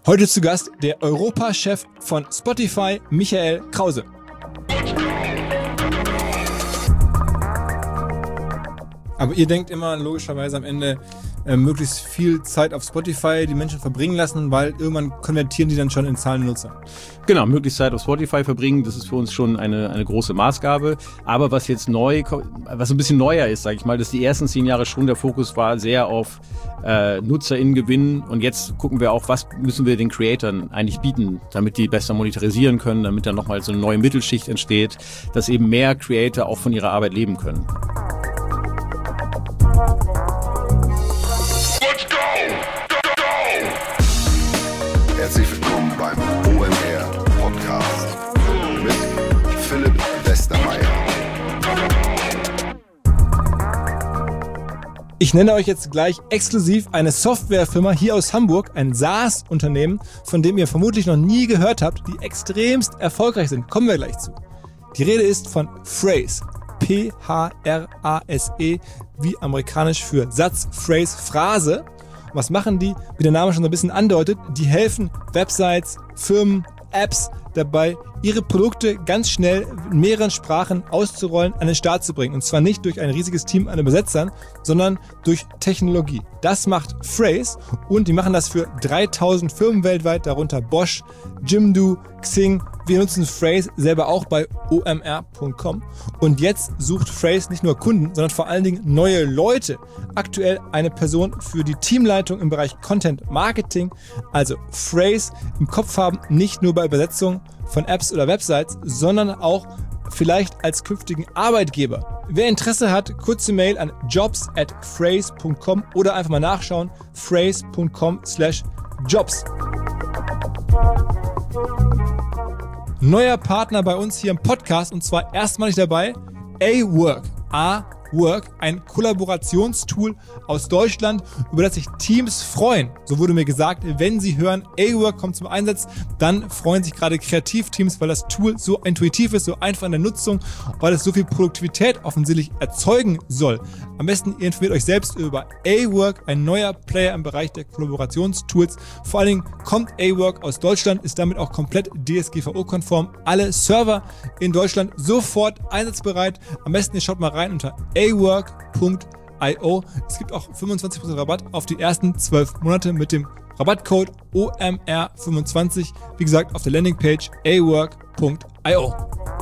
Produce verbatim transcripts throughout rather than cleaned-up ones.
Heute zu Gast der Europachef von Spotify, Michael Krause. Aber ihr denkt immer logischerweise am Ende, äh, möglichst viel Zeit auf Spotify die Menschen verbringen lassen, weil irgendwann konvertieren die dann schon in zahlende Nutzer. Genau, möglichst Zeit auf Spotify verbringen, das ist für uns schon eine, eine große Maßgabe. Aber was jetzt neu, was ein bisschen neuer ist, sage ich mal, dass die ersten zehn Jahre schon der Fokus war sehr auf äh, NutzerInnen gewinnen. Und jetzt gucken wir auch, was müssen wir den Creatoren eigentlich bieten, damit die besser monetarisieren können, damit dann nochmal so eine neue Mittelschicht entsteht, dass eben mehr Creator auch von ihrer Arbeit leben können. Herzlich willkommen beim O M R Podcast mit Philipp Westermeier. Ich nenne euch jetzt gleich exklusiv eine Softwarefirma hier aus Hamburg, ein SaaS-Unternehmen, von dem ihr vermutlich noch nie gehört habt, die extremst erfolgreich sind. Kommen wir gleich zu. Die Rede ist von Phrase. P H R A S E, wie amerikanisch für Satz, Phrase, Phrase. Was machen die? Wie der Name schon so ein bisschen andeutet, die helfen Websites, Firmen, Apps dabei, ihre Produkte ganz schnell in mehreren Sprachen auszurollen, an den Start zu bringen. Und zwar nicht durch ein riesiges Team an Übersetzern, sondern durch Technologie. Das macht Phrase und die machen das für dreitausend Firmen weltweit, darunter Bosch, Jimdo, Xing. Wir nutzen Phrase selber auch bei O M R Punkt com. Und jetzt sucht Phrase nicht nur Kunden, sondern vor allen Dingen neue Leute. Aktuell eine Person für die Teamleitung im Bereich Content Marketing. Also Phrase im Kopf haben, nicht nur bei Übersetzung von Apps oder Websites, sondern auch vielleicht als künftigen Arbeitgeber. Wer Interesse hat, kurze Mail an jobs at phrase Punkt com oder einfach mal nachschauen, phrase Punkt com slash jobs. Neuer Partner bei uns hier im Podcast und zwar erstmalig dabei A-Work. A-Work, ein Kollaborationstool aus Deutschland, über das sich Teams freuen. So wurde mir gesagt, wenn sie hören, A-Work kommt zum Einsatz, dann freuen sich gerade Kreativteams, weil das Tool so intuitiv ist, so einfach in der Nutzung, weil es so viel Produktivität offensichtlich erzeugen soll. Am besten ihr informiert euch selbst über A-Work, ein neuer Player im Bereich der Kollaborationstools. Vor allen Dingen kommt A-Work aus Deutschland, ist damit auch komplett D S G V O-konform. Alle Server in Deutschland sofort einsatzbereit. Am besten ihr schaut mal rein unter a work Punkt i o. Es gibt auch fünfundzwanzig Prozent Rabatt auf die ersten zwölf Monate mit dem Rabattcode O M R fünfundzwanzig. Wie gesagt, auf der Landingpage a work Punkt i o.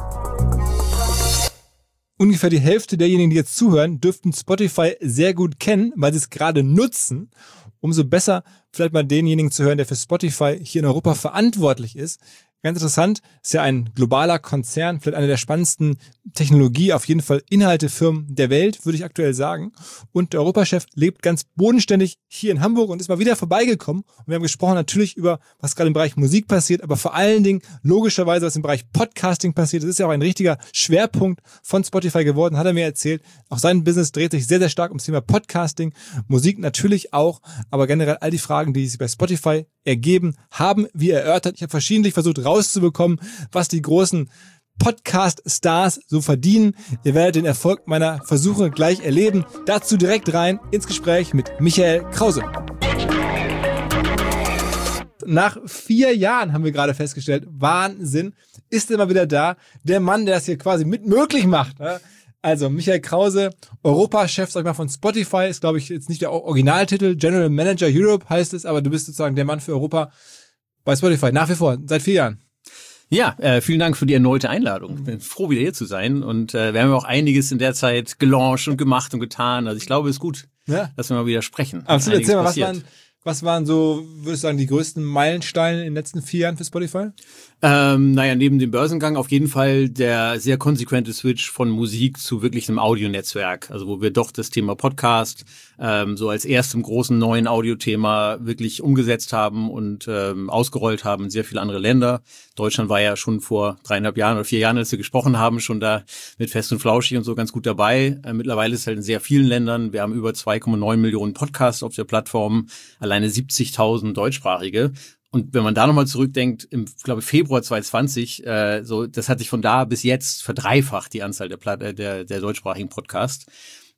Ungefähr die Hälfte derjenigen, die jetzt zuhören, dürften Spotify sehr gut kennen, weil sie es gerade nutzen. Umso besser vielleicht mal denjenigen zu hören, der für Spotify hier in Europa verantwortlich ist. Ganz interessant, ist ja ein globaler Konzern, vielleicht eine der spannendsten Technologie, auf jeden Fall Inhaltefirmen der Welt, würde ich aktuell sagen. Und der Europachef lebt ganz bodenständig hier in Hamburg und ist mal wieder vorbeigekommen. Und wir haben gesprochen natürlich über, was gerade im Bereich Musik passiert, aber vor allen Dingen logischerweise, was im Bereich Podcasting passiert. Das ist ja auch ein richtiger Schwerpunkt von Spotify geworden, hat er mir erzählt. Auch sein Business dreht sich sehr, sehr stark ums Thema Podcasting, Musik natürlich auch, aber generell all die Fragen, die sich bei Spotify ergeben, haben wir erörtert. Ich habe verschiedentlich versucht rauszubekommen, was die großen Podcast-Stars so verdienen. Ihr werdet den Erfolg meiner Versuche gleich erleben. Dazu direkt rein ins Gespräch mit Michael Krause. Nach vier Jahren haben wir gerade festgestellt, Wahnsinn, ist immer wieder da. Der Mann, der das hier quasi mit möglich macht. Also Michael Krause, Europachef, sag ich mal, von Spotify, ist glaube ich jetzt nicht der Originaltitel, General Manager Europe heißt es, aber du bist sozusagen der Mann für Europa bei Spotify, nach wie vor, seit vier Jahren. Ja, äh, vielen Dank für die erneute Einladung. Ich bin froh, wieder hier zu sein und äh, wir haben ja auch einiges in der Zeit gelauncht und gemacht und getan. Also ich glaube, es ist gut, ja, dass wir mal wieder sprechen. Absolut, erzähl mal, was waren, was waren so, würdest du sagen, die größten Meilensteine in den letzten vier Jahren für Spotify? Ähm, naja, neben dem Börsengang auf jeden Fall der sehr konsequente Switch von Musik zu wirklich einem Audionetzwerk. Also wo wir doch das Thema Podcast ähm, so als erstem großen neuen Audiothema wirklich umgesetzt haben und ähm, ausgerollt haben in sehr viele andere Länder. Deutschland war ja schon vor dreieinhalb Jahren oder vier Jahren, als wir gesprochen haben, schon da mit Fest und Flauschig und so ganz gut dabei. Äh, mittlerweile ist es halt in sehr vielen Ländern. Wir haben über zwei Komma neun Millionen Podcasts auf der Plattform, alleine siebzigtausend deutschsprachige. Und wenn man da nochmal zurückdenkt, im, ich glaube, Februar zwanzig zwanzig, äh, so, das hat sich von da bis jetzt verdreifacht, die Anzahl der, Platt, äh, der, der deutschsprachigen Podcasts.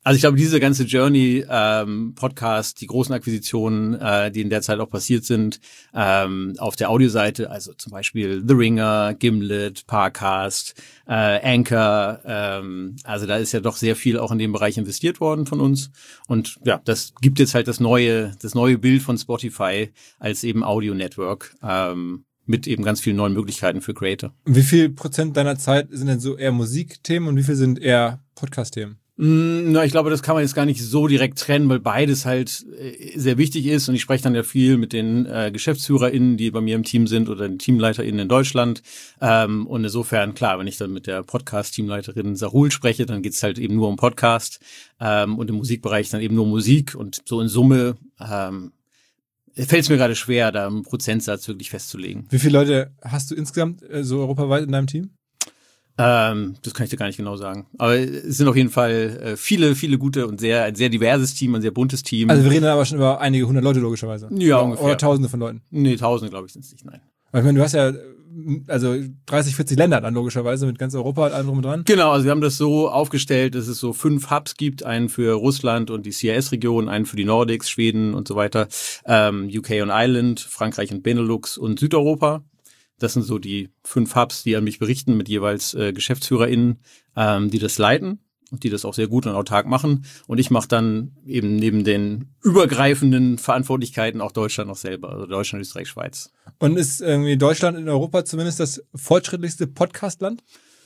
Also ich glaube, diese ganze Journey, ähm, Podcast, die großen Akquisitionen, äh, die in der Zeit auch passiert sind, ähm, auf der Audioseite, also zum Beispiel The Ringer, Gimlet, Parcast, äh, Anchor, ähm, also da ist ja doch sehr viel auch in dem Bereich investiert worden von uns. Und ja, das gibt jetzt halt das neue, das neue Bild von Spotify als eben Audio-Network, ähm, mit eben ganz vielen neuen Möglichkeiten für Creator. Wie viel Prozent deiner Zeit sind denn so eher Musikthemen und wie viel sind eher Podcast-Themen? Na, ich glaube, das kann man jetzt gar nicht so direkt trennen, weil beides halt äh, sehr wichtig ist. Und ich spreche dann ja viel mit den äh, GeschäftsführerInnen, die bei mir im Team sind, oder den TeamleiterInnen in Deutschland. Ähm, und insofern, klar, wenn ich dann mit der Podcast-Teamleiterin Sahul spreche, dann geht's halt eben nur um Podcast. Ähm, und im Musikbereich dann eben nur Musik. Und so in Summe ähm, fällt es mir gerade schwer, da einen Prozentsatz wirklich festzulegen. Wie viele Leute hast du insgesamt äh, so europaweit in deinem Team? Ähm, das kann ich dir gar nicht genau sagen. Aber es sind auf jeden Fall äh, viele, viele gute und sehr, ein sehr diverses Team, ein sehr buntes Team. Also wir reden dann aber schon über einige hundert Leute logischerweise. Ja, oder, ungefähr. Oder tausende von Leuten. Nee, tausende glaube ich sind es nicht, nein. Weil ich meine, du hast ja also dreißig, vierzig Länder dann logischerweise mit ganz Europa und allem drum und dran. Genau, also wir haben das so aufgestellt, dass es so fünf Hubs gibt, einen für Russland und die C I S-Region, einen für die Nordics, Schweden und so weiter, ähm, U K und Ireland, Frankreich und Benelux und Südeuropa. Das sind so die fünf Hubs, die an mich berichten, mit jeweils äh, GeschäftsführerInnen, ähm, die das leiten und die das auch sehr gut und autark machen. Und ich mache dann eben neben den übergreifenden Verantwortlichkeiten auch Deutschland noch selber, also Deutschland, Österreich, Schweiz. Und ist irgendwie Deutschland in Europa zumindest das fortschrittlichste Podcast-Land?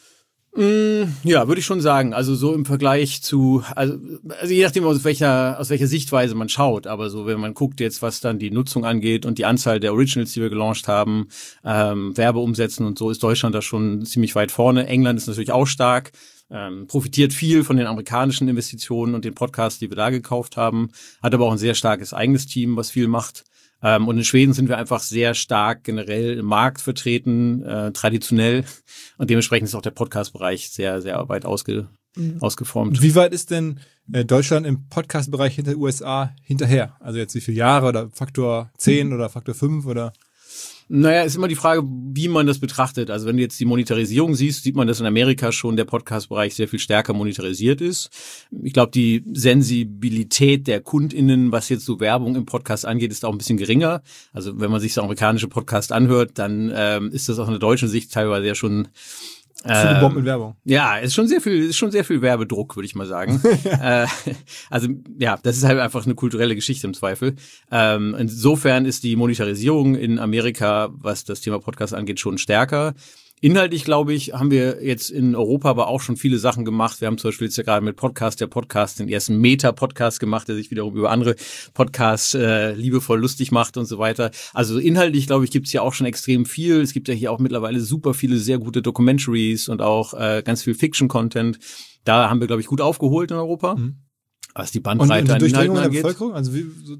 Ja, würde ich schon sagen. Also so im Vergleich zu, also, also je nachdem aus welcher aus welcher Sichtweise man schaut, aber so wenn man guckt jetzt, was dann die Nutzung angeht und die Anzahl der Originals, die wir gelauncht haben, ähm, Werbeumsätzen und so, ist Deutschland da schon ziemlich weit vorne. England ist natürlich auch stark, ähm, profitiert viel von den amerikanischen Investitionen und den Podcasts, die wir da gekauft haben, hat aber auch ein sehr starkes eigenes Team, was viel macht. Ähm, und in Schweden sind wir einfach sehr stark generell im Markt vertreten, äh, traditionell. Und dementsprechend ist auch der Podcast-Bereich sehr, sehr weit ausge, mhm. ausgeformt. Wie weit ist denn äh, Deutschland im Podcast-Bereich hinter den U S A hinterher? Also jetzt wie viele Jahre oder Faktor zehn mhm. oder Faktor fünf oder? Naja, ist immer die Frage, wie man das betrachtet. Also wenn du jetzt die Monetarisierung siehst, sieht man, dass in Amerika schon der Podcast-Bereich sehr viel stärker monetarisiert ist. Ich glaube, die Sensibilität der KundInnen, was jetzt so Werbung im Podcast angeht, ist auch ein bisschen geringer. Also wenn man sich so amerikanische Podcast anhört, dann ähm, ist das aus einer deutschen Sicht teilweise ja schon Viele ähm, Bomben mit Werbung. Ja, ist schon sehr viel, ist schon sehr viel Werbedruck, würde ich mal sagen. äh, also ja, das ist halt einfach eine kulturelle Geschichte im Zweifel. Ähm, insofern ist die Monetarisierung in Amerika, was das Thema Podcast angeht, schon stärker. Inhaltlich, glaube ich, haben wir jetzt in Europa aber auch schon viele Sachen gemacht. Wir haben zum Beispiel jetzt ja gerade mit Podcast, der Podcast, den ersten Meta-Podcast gemacht, der sich wiederum über andere Podcasts äh, liebevoll lustig macht und so weiter. Also inhaltlich, glaube ich, gibt es ja auch schon extrem viel. Es gibt ja hier auch mittlerweile super viele sehr gute Documentaries und auch äh, ganz viel Fiction-Content. Da haben wir, glaube ich, gut aufgeholt in Europa. Mhm. Was die Bandbreite an Inhalten angeht. Bevölkerung? Also wie, so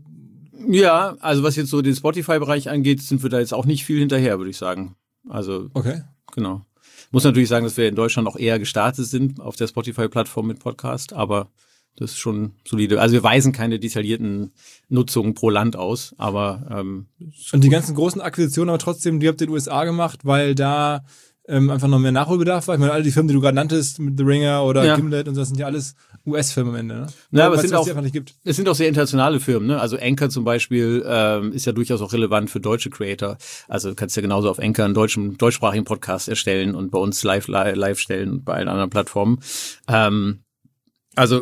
ja, also was jetzt so den Spotify-Bereich angeht, sind wir da jetzt auch nicht viel hinterher, würde ich sagen. Also okay. Genau. Muss natürlich sagen, dass wir in Deutschland auch eher gestartet sind auf der Spotify-Plattform mit Podcast, aber das ist schon solide. Also wir weisen keine detaillierten Nutzungen pro Land aus, aber ähm, und die ganzen großen Akquisitionen aber trotzdem, die habt ihr in den U S A gemacht, weil da ähm, einfach noch mehr Nachholbedarf war. Ich meine, alle die Firmen, die du gerade nanntest, mit The Ringer oder ja. Gimlet und so, das sind ja alles U S-Firmen am Ende, ne? Ja, aber es sind, auch, auch, es sind auch sehr internationale Firmen, ne? Also Anchor zum Beispiel ähm, ist ja durchaus auch relevant für deutsche Creator. Also du kannst ja genauso auf Anchor einen deutschen, deutschsprachigen Podcast erstellen und bei uns live live stellen und bei allen anderen Plattformen. Ähm, also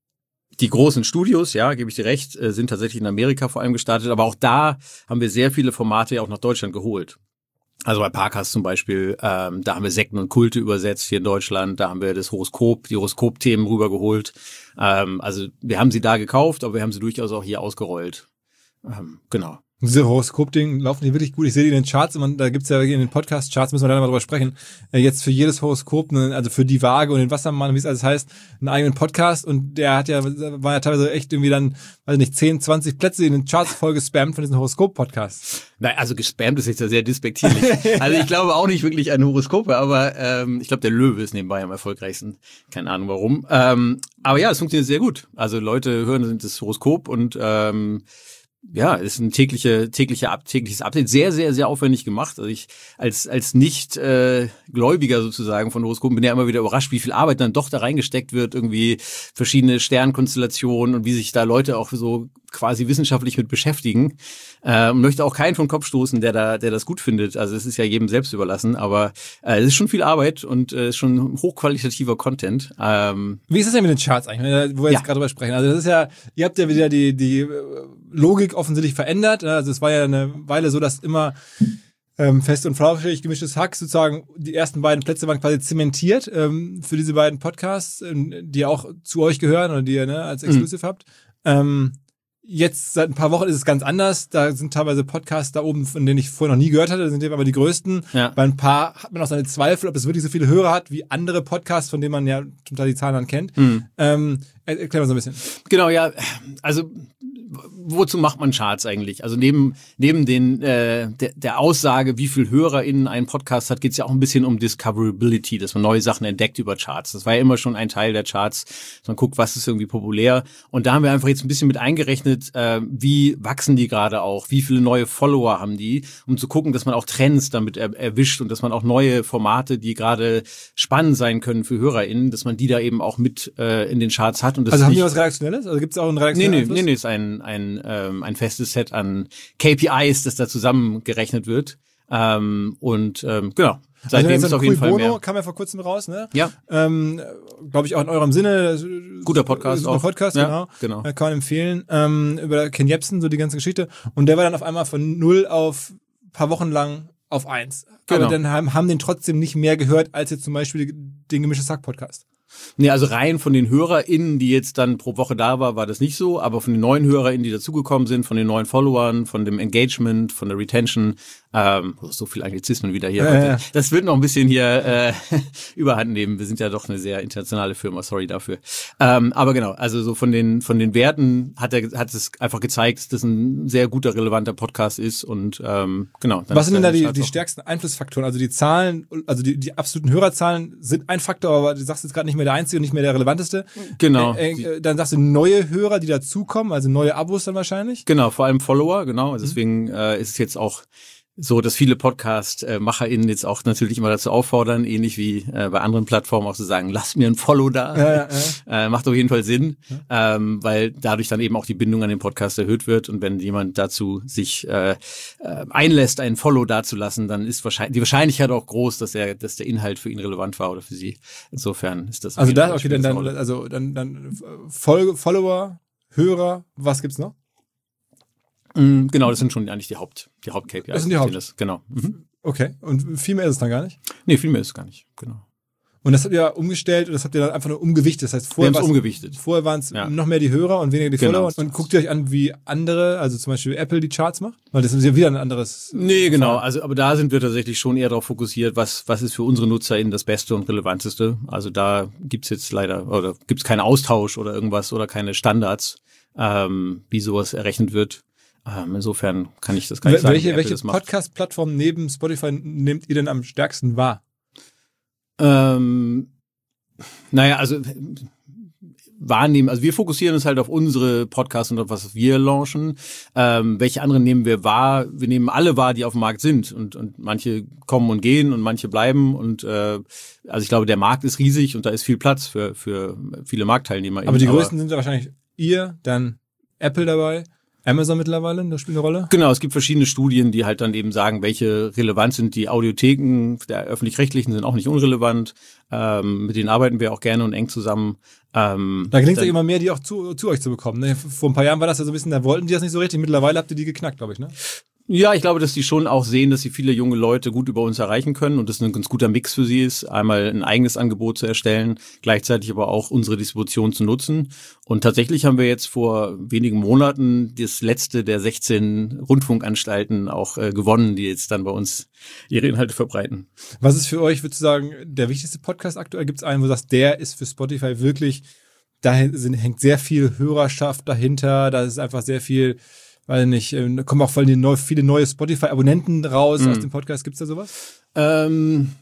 die großen Studios, ja, gebe ich dir recht, sind tatsächlich in Amerika vor allem gestartet, aber auch da haben wir sehr viele Formate ja auch nach Deutschland geholt. Also bei Parcast zum Beispiel, ähm, da haben wir Sekten und Kulte übersetzt hier in Deutschland, da haben wir das Horoskop, die Horoskop-Themen rübergeholt. Ähm, also wir haben sie da gekauft, aber wir haben sie durchaus auch hier ausgerollt. Ähm, genau. Diese Horoskop-Ding laufen die wirklich gut. Ich sehe die in den Charts, man, da gibt's ja in den Podcast-Charts, müssen wir dann mal drüber sprechen, äh, jetzt für jedes Horoskop, ne, also für die Waage und den Wassermann, wie es alles heißt, einen eigenen Podcast und der hat ja, war ja teilweise echt irgendwie dann, weiß nicht, zehn, zwanzig Plätze in den Charts voll gespammt von diesen Horoskop-Podcasts. Nein, also gespammt ist jetzt ja sehr despektierlich. Also ich glaube auch nicht wirklich an Horoskope, aber ähm, ich glaube, der Löwe ist nebenbei am erfolgreichsten. Keine Ahnung warum. Ähm, aber ja, es funktioniert sehr gut. Also Leute hören das Horoskop und ähm, ja, ist ein tägliche, tägliche, tägliches Update, sehr, sehr, sehr aufwendig gemacht. Also ich als als nicht äh, Gläubiger sozusagen von Horoskopen bin ja immer wieder überrascht, wie viel Arbeit dann doch da reingesteckt wird, irgendwie verschiedene Sternkonstellationen und wie sich da Leute auch so quasi wissenschaftlich mit beschäftigen. Äh, und möchte auch keinen vom Kopf stoßen, der da, der das gut findet. Also es ist ja jedem selbst überlassen, aber äh, es ist schon viel Arbeit und es äh, ist schon hochqualitativer Content. Ähm, Wie ist es denn mit den Charts eigentlich, wo wir jetzt ja. gerade drüber sprechen? Also das ist ja, ihr habt ja wieder die die Logik offensichtlich verändert. Also es war ja eine Weile so, dass immer ähm, fest und flauschig gemischtes Hack sozusagen die ersten beiden Plätze waren quasi zementiert ähm, für diese beiden Podcasts, ähm, die auch zu euch gehören oder die ihr ne, als Exclusive mhm. habt. Ähm, Jetzt seit ein paar Wochen ist es ganz anders. Da sind teilweise Podcasts da oben, von denen ich vorher noch nie gehört hatte. Das sind aber die größten. Ja. Bei ein paar hat man auch seine Zweifel, ob es wirklich so viele Hörer hat wie andere Podcasts, von denen man ja zum Teil die Zahlen dann kennt. Mhm. Ähm, erklär mal so ein bisschen. Genau, ja. Also wozu macht man Charts eigentlich? Also neben neben den äh, der, der Aussage, wie viel HörerInnen ein Podcast hat, geht es ja auch ein bisschen um Discoverability, dass man neue Sachen entdeckt über Charts. Das war ja immer schon ein Teil der Charts. Dass man guckt, was ist irgendwie populär. Und da haben wir einfach jetzt ein bisschen mit eingerechnet, äh, wie wachsen die gerade auch, wie viele neue Follower haben die, um zu gucken, dass man auch Trends damit er, erwischt und dass man auch neue Formate, die gerade spannend sein können für HörerInnen, dass man die da eben auch mit äh, in den Charts hat. Und das also haben nicht, die was Redaktionelles? Also gibt es auch einen redaktionellen Nee, nee, Einfluss? nee, nee, ist ein ein ähm, ein festes Set an K P Is, das da zusammengerechnet wird. Ähm, und ähm, genau. Seitdem also ist auf jeden Fall Bono mehr. kam ja vor kurzem raus, ne? Ja. Ähm, glaube ich auch in eurem Sinne. Guter Podcast guter auch. Podcast, ja, genau. genau. Kann man empfehlen. Ähm, über Ken Jebsen, so die ganze Geschichte. Und der war dann auf einmal von null auf paar Wochen lang auf eins. Genau. Aber dann haben, haben den trotzdem nicht mehr gehört, als jetzt zum Beispiel den Gemischtes Hack Podcast. Nee, also rein von den HörerInnen, die jetzt dann pro Woche da war, war das nicht so, aber von den neuen HörerInnen, die dazugekommen sind, von den neuen Followern, von dem Engagement, von der Retention, ähm, so viel Anglizismen wieder hier. Ja, ja. Das wird noch ein bisschen hier äh, überhand nehmen. Wir sind ja doch eine sehr internationale Firma, sorry dafür. Ähm, aber genau, also so von den von den Werten hat er hat es einfach gezeigt, dass das ein sehr guter, relevanter Podcast ist und ähm, genau. Was sind denn da die, die stärksten Einflussfaktoren? Also die Zahlen, also die, die absoluten Hörerzahlen sind ein Faktor, aber du sagst jetzt gerade nicht mehr der einzige und nicht mehr der relevanteste. Genau. Äh, äh, dann sagst du neue Hörer, die dazukommen, also neue Abos dann wahrscheinlich. Genau, vor allem Follower, genau. Also deswegen äh, ist es jetzt auch so, dass viele Podcast-MacherInnen jetzt auch natürlich immer dazu auffordern, ähnlich wie äh, bei anderen Plattformen auch zu sagen, lass mir ein Follow da. Ja, ja, ja. Äh, macht auf jeden Fall Sinn, ja. ähm, weil dadurch dann eben auch die Bindung an den Podcast erhöht wird und wenn jemand dazu sich äh, äh, einlässt, einen Follow dazulassen, dann ist wahrscheinlich die Wahrscheinlichkeit auch groß, dass er, dass der Inhalt für ihn relevant war oder für sie. Insofern ist das. Also da, okay, dann, dann, also dann, dann Folge, Follower, Hörer, was gibt's noch? Genau, das sind schon eigentlich die Haupt, die Haupt-K P Is. Das sind die Haupt. Das, genau. Mhm. Okay. Und viel mehr ist es dann gar nicht? Nee, viel mehr ist es gar nicht. Genau. Und das habt ihr umgestellt und das habt ihr dann einfach nur umgewichtet. Das heißt, vorher wir haben es umgewichtet. Vorher waren es ja. noch mehr die Hörer und weniger die genau. Follower. Und guckt ihr euch an, wie andere, also zum Beispiel Apple die Charts macht? Weil das ist ja wieder ein anderes. Nee, genau. Also, aber da sind wir tatsächlich schon eher darauf fokussiert, was, was ist für unsere NutzerInnen das Beste und Relevanteste. Also da gibt's jetzt leider, oder gibt's keinen Austausch oder irgendwas oder keine Standards, ähm, wie sowas errechnet wird. Ähm, insofern kann ich das gar nicht sagen. Welche, welche Podcast-Plattform neben Spotify nehmt ihr denn am stärksten wahr? Ähm, naja, also wahrnehmen, also wir fokussieren uns halt auf unsere Podcasts und auf was wir launchen. Ähm, welche anderen nehmen wir wahr? Wir nehmen alle wahr, die auf dem Markt sind und, und manche kommen und gehen und manche bleiben und äh, also ich glaube, der Markt ist riesig und da ist viel Platz für, für viele Marktteilnehmer. Aber eben. die größten sind ja wahrscheinlich ihr, dann Apple dabei. Amazon mittlerweile, das spielt eine Rolle? Genau, es gibt verschiedene Studien, die halt dann eben sagen, welche relevant sind. Die Audiotheken der Öffentlich-Rechtlichen sind auch nicht unrelevant. Ähm, mit denen arbeiten wir auch gerne und eng zusammen. Ähm, da gelingt es ja immer mehr, die auch zu, zu euch zu bekommen. Ne? Vor ein paar Jahren war das ja so ein bisschen, da wollten die das nicht so richtig. Mittlerweile habt ihr die geknackt, glaube ich, ne? Ja, ich glaube, dass die schon auch sehen, dass sie viele junge Leute gut über uns erreichen können und das ein ganz guter Mix für sie ist, einmal ein eigenes Angebot zu erstellen, gleichzeitig aber auch unsere Distribution zu nutzen. Und tatsächlich haben wir jetzt vor wenigen Monaten das letzte der sechzehn Rundfunkanstalten auch äh, gewonnen, die jetzt dann bei uns ihre Inhalte verbreiten. Was ist für euch, würdest du sagen, der wichtigste Podcast aktuell? Gibt es einen, wo du sagst, der ist für Spotify wirklich, da hängt sehr viel Hörerschaft dahinter, da ist einfach sehr viel... Weil nicht, da kommen auch viele neue Spotify-Abonnenten raus mhm. aus dem Podcast. Gibt's da sowas? Ähm,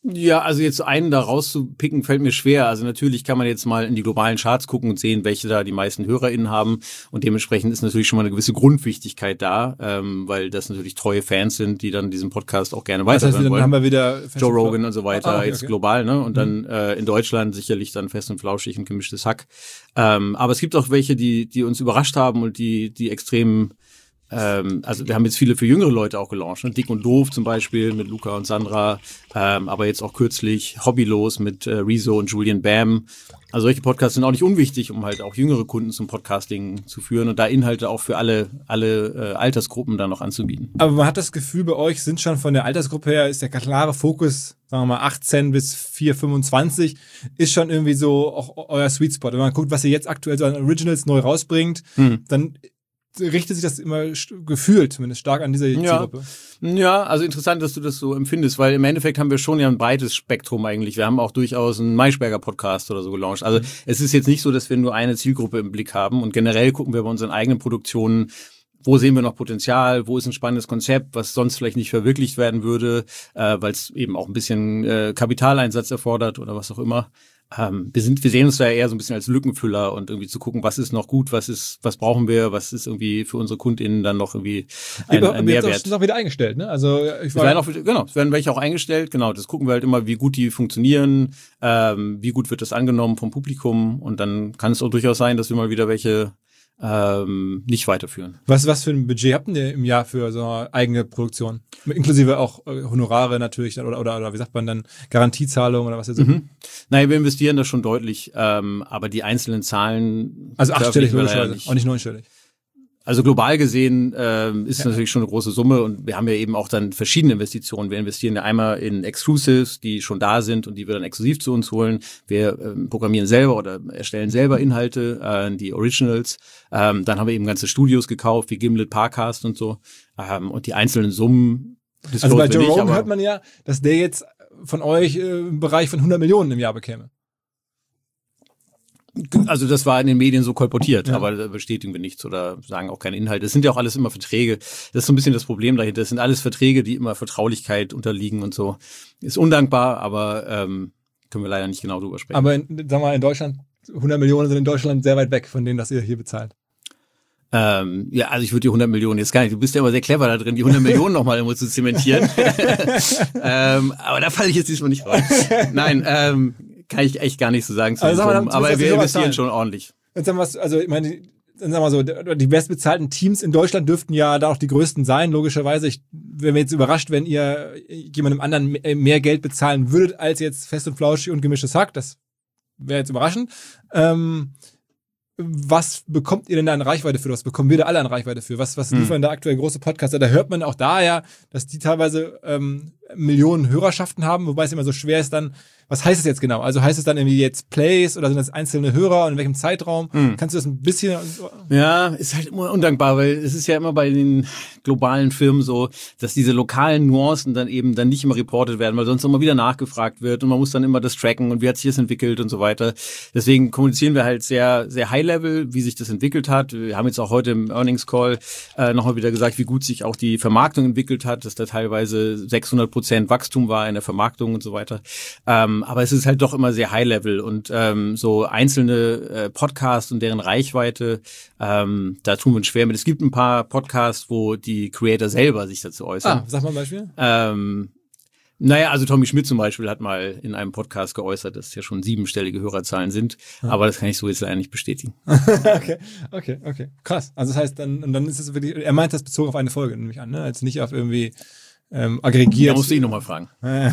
Ja, also jetzt einen da rauszupicken, fällt mir schwer. Also natürlich kann man jetzt mal in die globalen Charts gucken und sehen, welche da die meisten HörerInnen haben. Und dementsprechend ist natürlich schon mal eine gewisse Grundwichtigkeit da, ähm, weil das natürlich treue Fans sind, die dann diesen Podcast auch gerne weiterhören das heißt, wollen. Dann haben wir wieder Joe Rogan und so weiter, ah, okay, jetzt okay. global, ne? Und mhm. dann äh, in Deutschland sicherlich dann Fest und Flauschig und Gemischtes Hack. Ähm, aber es gibt auch welche, die die uns überrascht haben und die die extrem Ähm, also wir haben jetzt viele für jüngere Leute auch gelauncht, ne? Dick und Doof zum Beispiel mit Luca und Sandra, ähm, aber jetzt auch kürzlich Hobbylos mit äh, Rezo und Julian Bam. Also solche Podcasts sind auch nicht unwichtig, um halt auch jüngere Kunden zum Podcasting zu führen und da Inhalte auch für alle alle äh, Altersgruppen dann noch anzubieten. Aber man hat das Gefühl, bei euch sind schon von der Altersgruppe her, ist der klare Fokus, sagen wir mal achtzehn bis vier fünfundzwanzig, ist schon irgendwie so auch euer Sweet Spot. Wenn man guckt, was ihr jetzt aktuell so an Originals neu rausbringt, hm. dann richtet sich das immer gefühlt zumindest stark an diese Zielgruppe. Ja. ja, also interessant, dass du das so empfindest, weil im Endeffekt haben wir schon ja ein breites Spektrum eigentlich. Wir haben auch durchaus einen Maischberger Podcast oder so gelauncht. Also mhm. es ist jetzt nicht so, dass wir nur eine Zielgruppe im Blick haben und generell gucken wir bei unseren eigenen Produktionen, wo sehen wir noch Potenzial, wo ist ein spannendes Konzept, was sonst vielleicht nicht verwirklicht werden würde, äh, weil es eben auch ein bisschen äh, Kapitaleinsatz erfordert oder was auch immer. Ähm, wir sind, wir sehen uns da eher so ein bisschen als Lückenfüller und irgendwie zu gucken, was ist noch gut, was ist, was brauchen wir, was ist irgendwie für unsere KundInnen dann noch irgendwie ein, ja, ein Mehrwert. Das ist auch wieder eingestellt, ne? Also ich war werden auch, genau, es werden welche auch eingestellt, genau. Das gucken wir halt immer, wie gut die funktionieren, ähm, wie gut wird das angenommen vom Publikum und dann kann es auch durchaus sein, dass wir mal wieder welche ähm, nicht weiterführen. Was was für ein Budget habt ihr im Jahr für so eine eigene Produktion? Inklusive auch äh, Honorare natürlich oder, oder oder wie sagt man dann, Garantiezahlungen oder was ihr so? Mhm. Naja, wir investieren da schon deutlich, ähm, aber die einzelnen Zahlen... Also achtstellig logischerweise, auch nicht neunstellig. Also global gesehen ähm, ist ja. natürlich schon eine große Summe und wir haben ja eben auch dann verschiedene Investitionen. Wir investieren ja einmal in Exclusives, die schon da sind und die wir dann exklusiv zu uns holen. Wir ähm, programmieren selber oder erstellen selber Inhalte, äh, die Originals. Ähm, dann haben wir eben ganze Studios gekauft, wie Gimlet, Parcast und so. Ähm, und die einzelnen Summen... Also bei Joe Rogan hört man ja, dass der jetzt von euch äh, im Bereich von hundert Millionen im Jahr bekäme. Also das war in den Medien so kolportiert, ja. aber da bestätigen wir nichts oder sagen auch keine Inhalte. Das sind ja auch alles immer Verträge. Das ist so ein bisschen das Problem dahinter. Das sind alles Verträge, die immer Vertraulichkeit unterliegen und so. Ist undankbar, aber ähm, können wir leider nicht genau drüber sprechen. Aber in, sag mal, in Deutschland, hundert Millionen sind in Deutschland sehr weit weg von denen, das ihr hier bezahlt. Ähm, ja, also ich würde die hundert Millionen jetzt gar nicht, du bist ja immer sehr clever da drin, die hundert Millionen nochmal irgendwo zu zementieren. ähm, aber da falle ich jetzt diesmal nicht rein. Nein, ähm, kann ich echt gar nicht so sagen. Zu also Summen, aber wir investieren schon ordentlich. Jetzt sagen wir, also ich meine, dann sagen wir so, die bestbezahlten Teams in Deutschland dürften ja da auch die größten sein, logischerweise. Ich wäre jetzt überrascht, wenn ihr jemandem anderen mehr Geld bezahlen würdet, als jetzt Fest und Flauschig und Gemischtes Hack. Das wäre jetzt überraschend. Ähm, was bekommt ihr denn da an Reichweite für? Was bekommen wir da alle an Reichweite für? Was, was liefern hm. da aktuell große Podcaster? Da hört man auch da ja, dass die teilweise ähm, Millionen Hörerschaften haben, wobei es immer so schwer ist dann, was heißt es jetzt genau? Also heißt es dann irgendwie jetzt Plays oder sind das einzelne Hörer und in welchem Zeitraum? Hm. Kannst du das ein bisschen... Ja, ist halt immer undankbar, weil es ist ja immer bei den globalen Firmen so, dass diese lokalen Nuancen dann eben dann nicht immer reportet werden, weil sonst immer wieder nachgefragt wird und man muss dann immer das tracken und wie hat sich das entwickelt und so weiter. Deswegen kommunizieren wir halt sehr, sehr High-Level, wie sich das entwickelt hat. Wir haben jetzt auch heute im Earnings-Call äh, nochmal wieder gesagt, wie gut sich auch die Vermarktung entwickelt hat, dass da teilweise sechshundert Prozent Wachstum war in der Vermarktung und so weiter. Ähm, aber es ist halt doch immer sehr High-Level und ähm, so einzelne äh, Podcasts und deren Reichweite, ähm, da tun wir uns schwer mit. Es gibt ein paar Podcasts, wo die Creator selber sich dazu äußern. Ah, sag mal ein Beispiel. Ähm, naja, also Tommy Schmidt zum Beispiel hat mal in einem Podcast geäußert, dass es ja schon siebenstellige Hörerzahlen sind, ja. aber das kann ich so jetzt leider nicht bestätigen. okay, okay, okay. Krass. Also das heißt, dann und dann ist es wirklich, er meint das bezogen auf eine Folge, nehme ich an, ne? Als nicht auf irgendwie ähm, aggregiert. Da musst du ihn nochmal fragen.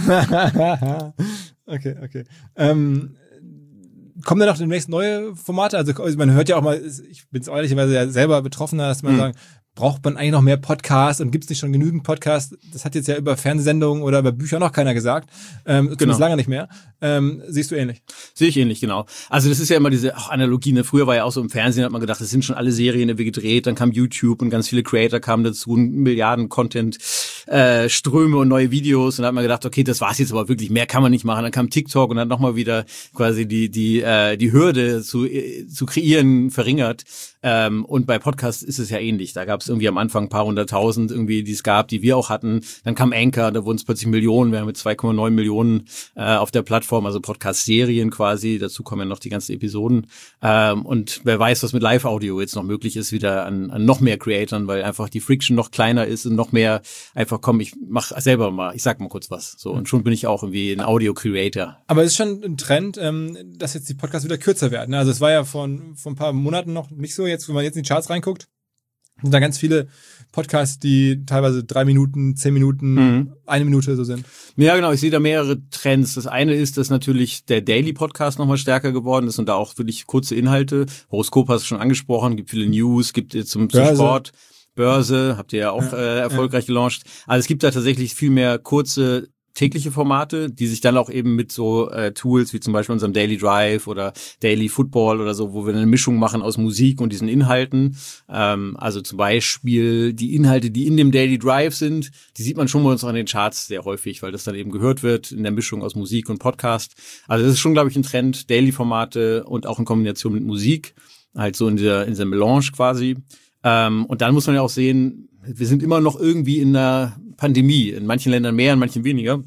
okay, okay. Ähm, kommen da noch demnächst neue Formate? Also man hört ja auch mal, ich bin ehrlicherweise ja selber Betroffener, dass man hm. sagen, braucht man eigentlich noch mehr Podcasts und gibt es nicht schon genügend Podcasts? Das hat jetzt ja über Fernsehsendungen oder über Bücher noch keiner gesagt. Ähm, zumindest genau. lange nicht mehr. Ähm, siehst du ähnlich? Sehe ich ähnlich, genau. Also das ist ja immer diese auch Analogie. Ne? Früher war ja auch so im Fernsehen, hat man gedacht, das sind schon alle Serien irgendwie gedreht. Dann kam YouTube und ganz viele Creator kamen dazu, Milliarden Content, äh, Ströme und neue Videos. Und dann hat man gedacht, okay, das war's jetzt aber wirklich, mehr kann man nicht machen. Dann kam TikTok und dann nochmal wieder quasi die die äh, die Hürde zu, äh, zu kreieren verringert. Ähm, und bei Podcasts ist es ja ähnlich. Da gab es irgendwie am Anfang ein paar hunderttausend irgendwie, die es gab, die wir auch hatten. Dann kam Anchor, da wurden es plötzlich Millionen. Wir haben mit zwei Komma neun Millionen äh, auf der Plattform, also Podcast-Serien quasi. Dazu kommen ja noch die ganzen Episoden. Ähm, und wer weiß, was mit Live-Audio jetzt noch möglich ist, wieder an, an noch mehr Creatoren, weil einfach die Friction noch kleiner ist und noch mehr einfach, komm, ich mach selber mal, ich sag mal kurz was. So, und schon bin ich auch irgendwie ein Audio-Creator. Aber es ist schon ein Trend, ähm, dass jetzt die Podcasts wieder kürzer werden. Also es war ja vor, vor ein paar Monaten noch nicht so. Jetzt, wenn man jetzt in die Charts reinguckt, sind da ganz viele Podcasts, die teilweise drei Minuten, zehn Minuten, mhm. eine Minute so sind. Ja, genau. Ich sehe da mehrere Trends. Das eine ist, dass natürlich der Daily Podcast nochmal stärker geworden ist und da auch wirklich kurze Inhalte. Horoskop hast du schon angesprochen, gibt viele News, gibt zum, zum Sport. Börse, habt ihr ja auch ja, äh, erfolgreich ja. gelauncht. Also es gibt da tatsächlich viel mehr kurze tägliche Formate, die sich dann auch eben mit so äh, Tools wie zum Beispiel unserem Daily Drive oder Daily Football oder so, wo wir eine Mischung machen aus Musik und diesen Inhalten. Ähm, also zum Beispiel die Inhalte, die in dem Daily Drive sind, die sieht man schon bei uns auch in den Charts sehr häufig, weil das dann eben gehört wird in der Mischung aus Musik und Podcast. Also das ist schon, glaube ich, ein Trend, Daily-Formate und auch in Kombination mit Musik, halt so in dieser, in dieser Melange quasi. Ähm, und dann muss man ja auch sehen, wir sind immer noch irgendwie in einer Pandemie. In manchen Ländern mehr, in manchen weniger.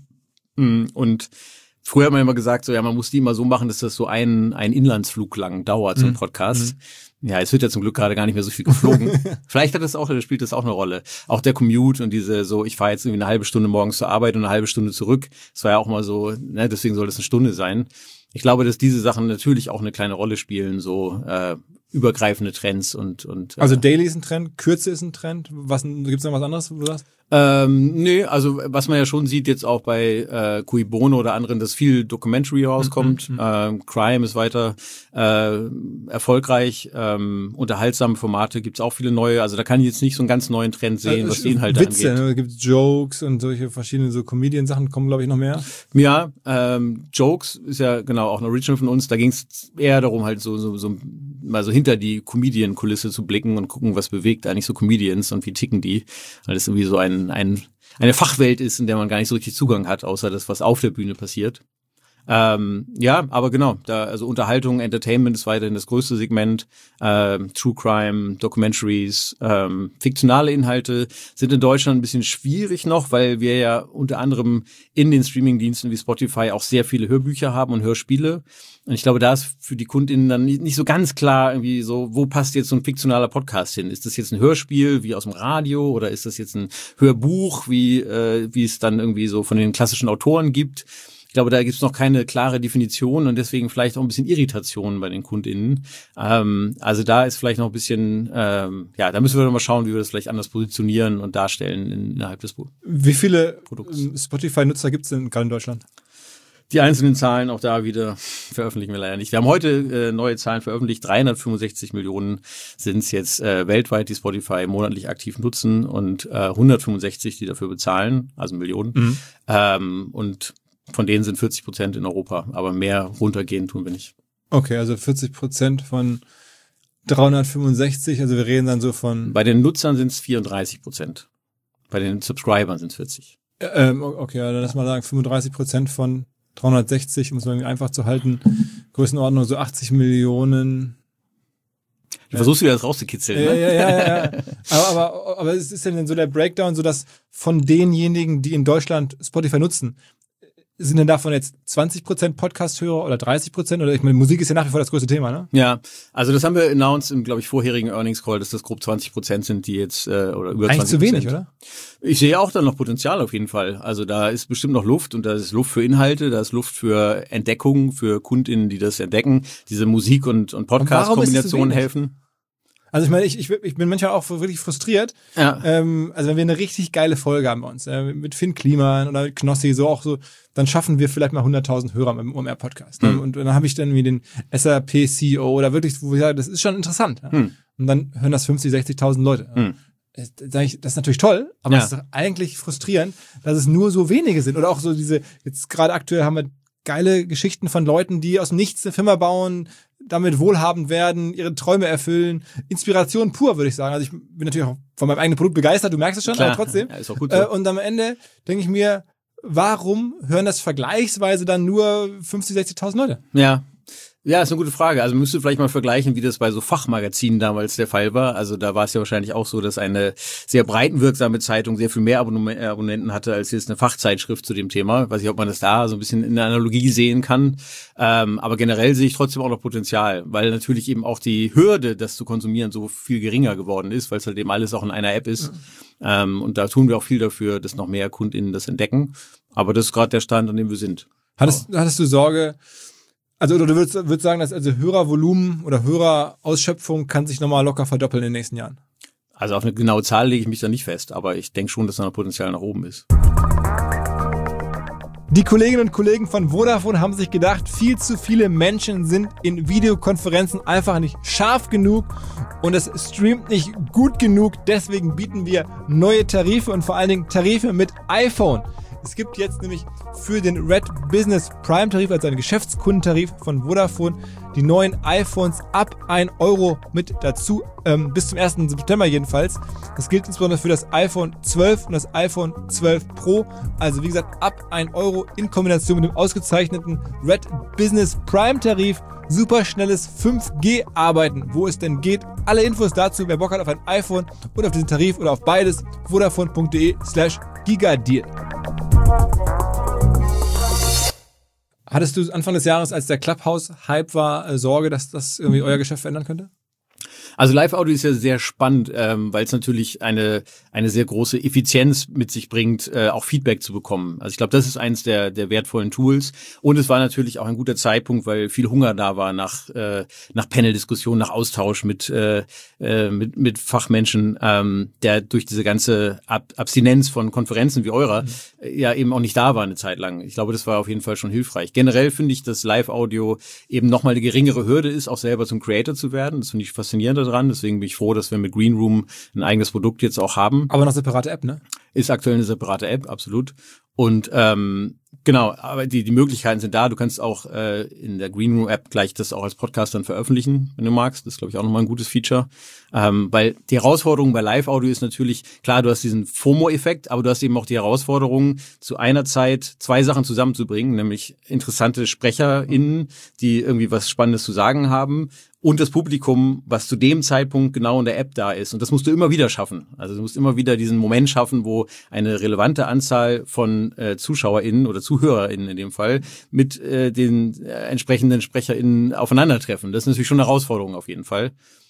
Und früher hat man immer gesagt, so ja, man muss die immer so machen, dass das so ein, ein Inlandsflug lang dauert, so ein Podcast. Mhm. Ja, es wird ja zum Glück gerade gar nicht mehr so viel geflogen. Vielleicht hat das auch, spielt das auch eine Rolle. Auch der Commute und diese so, ich fahre jetzt irgendwie eine halbe Stunde morgens zur Arbeit und eine halbe Stunde zurück. Das war ja auch mal so, ne, deswegen soll das eine Stunde sein. Ich glaube, dass diese Sachen natürlich auch eine kleine Rolle spielen, so äh, übergreifende Trends und und. Äh, also Daily ist ein Trend, Kürze ist ein Trend. Was gibt's noch was anderes, wo du sagst? Ähm, nee, also was man ja schon sieht jetzt auch bei äh, Cui Bono oder anderen, dass viel Documentary rauskommt. Mhm. Ähm, Crime ist weiter äh, erfolgreich. Ähm, unterhaltsame Formate gibt's auch viele neue. Also da kann ich jetzt nicht so einen ganz neuen Trend sehen, äh, was die Inhalte Witze, angeht. Ne? Es gibt Jokes und solche verschiedene so Comedian-Sachen kommen, glaube ich, noch mehr. Ja, ähm, Jokes ist ja genau auch ein Original von uns. Da ging's eher darum, halt so so so mal so hinter die Comedian-Kulisse zu blicken und gucken, was bewegt eigentlich so Comedians und wie ticken die. Weil das irgendwie so ein Ein, eine Fachwelt ist, in der man gar nicht so richtig Zugang hat, außer das, was auf der Bühne passiert. Ähm, ja, aber genau, da also Unterhaltung, Entertainment ist weiterhin das größte Segment. Ähm, True Crime, Documentaries, ähm, fiktionale Inhalte sind in Deutschland ein bisschen schwierig noch, weil wir ja unter anderem in den Streamingdiensten wie Spotify auch sehr viele Hörbücher haben und Hörspiele. Und ich glaube, da ist für die KundInnen dann nicht, nicht so ganz klar irgendwie so, wo passt jetzt so ein fiktionaler Podcast hin? Ist das jetzt ein Hörspiel wie aus dem Radio oder ist das jetzt ein Hörbuch, wie äh, wie es dann irgendwie so von den klassischen Autoren gibt? Ich glaube, da gibt es noch keine klare Definition und deswegen vielleicht auch ein bisschen Irritation bei den KundInnen. Ähm, also da ist vielleicht noch ein bisschen, ähm, ja, da müssen wir noch mal schauen, wie wir das vielleicht anders positionieren und darstellen in, innerhalb des Produkts. Wie viele Spotify-Nutzer gibt es denn gerade in Deutschland? Die einzelnen Zahlen auch da wieder veröffentlichen wir leider nicht. Wir haben heute äh, neue Zahlen veröffentlicht. dreihundertfünfundsechzig Millionen sind es jetzt äh, weltweit, die Spotify monatlich aktiv nutzen und äh, hundertfünfundsechzig, die dafür bezahlen, also Millionen. Mhm. Ähm, und von denen sind vierzig Prozent in Europa, aber mehr runtergehen tun wir nicht. Okay, also vierzig Prozent von dreihundertfünfundsechzig, also wir reden dann so von... Bei den Nutzern sind es vierunddreißig Prozent. Bei den Subscribern sind es vierzig. Ähm, okay, dann lass mal sagen, fünfunddreißig Prozent von dreihundertsechzig, um es mal einfach zu halten, Größenordnung so achtzig Millionen. Du versuchst wieder das rauszukitzeln, ja, ne? Ja, ja, ja. ja. aber, aber, aber es ist ja dann so der Breakdown, so dass von denjenigen, die in Deutschland Spotify nutzen, sind denn davon jetzt zwanzig Prozent Podcast-Hörer oder dreißig Prozent? Oder ich meine, Musik ist ja nach wie vor das größte Thema, ne? Ja, also das haben wir announced im, glaube ich, vorherigen Earnings Call, dass das grob zwanzig Prozent sind, die jetzt, äh, oder über eigentlich zwanzig Prozent. Zu wenig, oder? Ich sehe auch da noch Potenzial auf jeden Fall. Also da ist bestimmt noch Luft und da ist Luft für Inhalte, da ist Luft für Entdeckung, für KundInnen, die das entdecken, diese Musik- und, und Podcast-Kombinationen helfen. Also ich meine, ich, ich, ich bin manchmal auch wirklich frustriert. Ja. Ähm, also wenn wir eine richtig geile Folge haben bei uns, äh, mit Finn Kliman oder mit Knossi, so auch so, dann schaffen wir vielleicht mal hunderttausend Hörer im O M R-Podcast. Mhm. Und dann habe ich dann wie den S R P-C E O oder wirklich, wo ich sage, das ist schon interessant. Ja? Mhm. Und dann hören das fünfzig, sechzigtausend Leute. Mhm. Das, das ist natürlich toll, aber es ja. ist doch eigentlich frustrierend, dass es nur so wenige sind. Oder auch so diese, jetzt gerade aktuell haben wir geile Geschichten von Leuten, die aus dem Nichts eine Firma bauen, damit wohlhabend werden, ihre Träume erfüllen. Inspiration pur, würde ich sagen. Also ich bin natürlich auch von meinem eigenen Produkt begeistert, du merkst es schon, Klar. aber trotzdem. Ja, ist auch gut so. Und am Ende denke ich mir, warum hören das vergleichsweise dann nur fünfzig, sechzigtausend Leute? Ja. Ja, ist eine gute Frage. Also man müsste vielleicht mal vergleichen, wie das bei so Fachmagazinen damals der Fall war. Also da war es ja wahrscheinlich auch so, dass eine sehr breitenwirksame Zeitung sehr viel mehr Abonnement- Abonnenten hatte als jetzt eine Fachzeitschrift zu dem Thema. Weiß nicht, ob man das da so ein bisschen in der Analogie sehen kann. Ähm, aber generell sehe ich trotzdem auch noch Potenzial, weil natürlich eben auch die Hürde, das zu konsumieren, so viel geringer geworden ist, weil es halt eben alles auch in einer App ist. Mhm. Ähm, und da tun wir auch viel dafür, dass noch mehr KundInnen das entdecken. Aber das ist gerade der Stand, an dem wir sind. Hattest, hattest du Sorge, also oder du würdest, würdest sagen, dass also Hörervolumen oder Hörerausschöpfung kann sich nochmal locker verdoppeln in den nächsten Jahren? Also auf eine genaue Zahl lege ich mich da nicht fest, aber ich denke schon, dass da noch Potenzial nach oben ist. Die Kolleginnen und Kollegen von Vodafone haben sich gedacht, viel zu viele Menschen sind in Videokonferenzen einfach nicht scharf genug und es streamt nicht gut genug. Deswegen bieten wir neue Tarife und vor allen Dingen Tarife mit iPhone. Es gibt jetzt nämlich für den Red Business Prime Tarif, also einen Geschäftskundentarif von Vodafone, die neuen iPhones ab ein Euro mit dazu, ähm, bis zum ersten September jedenfalls. Das gilt insbesondere für das iPhone zwölf und das iPhone zwölf Pro. Also wie gesagt, ab ein Euro in Kombination mit dem ausgezeichneten Red Business Prime Tarif. Super schnelles fünf G arbeiten, wo es denn geht. Alle Infos dazu, wer Bock hat auf ein iPhone oder auf diesen Tarif oder auf beides, vodafone.de slash gigadeal. Hattest du Anfang des Jahres, als der Clubhouse-Hype war, Sorge, dass das irgendwie euer Geschäft verändern könnte? Also Live-Audio ist ja sehr spannend, ähm, weil es natürlich eine eine sehr große Effizienz mit sich bringt, äh, auch Feedback zu bekommen. Also ich glaube, das ist eins der der wertvollen Tools. Und es war natürlich auch ein guter Zeitpunkt, weil viel Hunger da war nach äh, nach Panel-Diskussionen, nach Austausch mit äh, äh, mit mit Fachmenschen, ähm, der durch diese ganze Ab- Abstinenz von Konferenzen wie eurer mhm. äh, ja eben auch nicht da war eine Zeit lang. Ich glaube, das war auf jeden Fall schon hilfreich. Generell finde ich, dass Live-Audio eben nochmal eine geringere Hürde ist, auch selber zum Creator zu werden. Das finde ich faszinierend dran. Deswegen bin ich froh, dass wir mit Green Room ein eigenes Produkt jetzt auch haben. Aber noch separate App, ne? Ist aktuell eine separate App, absolut. Und ähm, genau, aber die die Möglichkeiten sind da. Du kannst auch äh, in der Green Room App gleich das auch als Podcast dann veröffentlichen, wenn du magst. Das ist, glaube ich, auch nochmal ein gutes Feature. Ähm, weil die Herausforderung bei Live-Audio ist natürlich, klar, du hast diesen FOMO-Effekt, aber du hast eben auch die Herausforderung, zu einer Zeit zwei Sachen zusammenzubringen, nämlich interessante SprecherInnen, die irgendwie was Spannendes zu sagen haben, und das Publikum, was zu dem Zeitpunkt genau in der App da ist. Und das musst du immer wieder schaffen. Also du musst immer wieder diesen Moment schaffen, wo eine relevante Anzahl von äh, ZuschauerInnen oder ZuhörerInnen in dem Fall mit äh, den äh, entsprechenden SprecherInnen aufeinandertreffen. Das ist natürlich schon eine Herausforderung auf jeden Fall.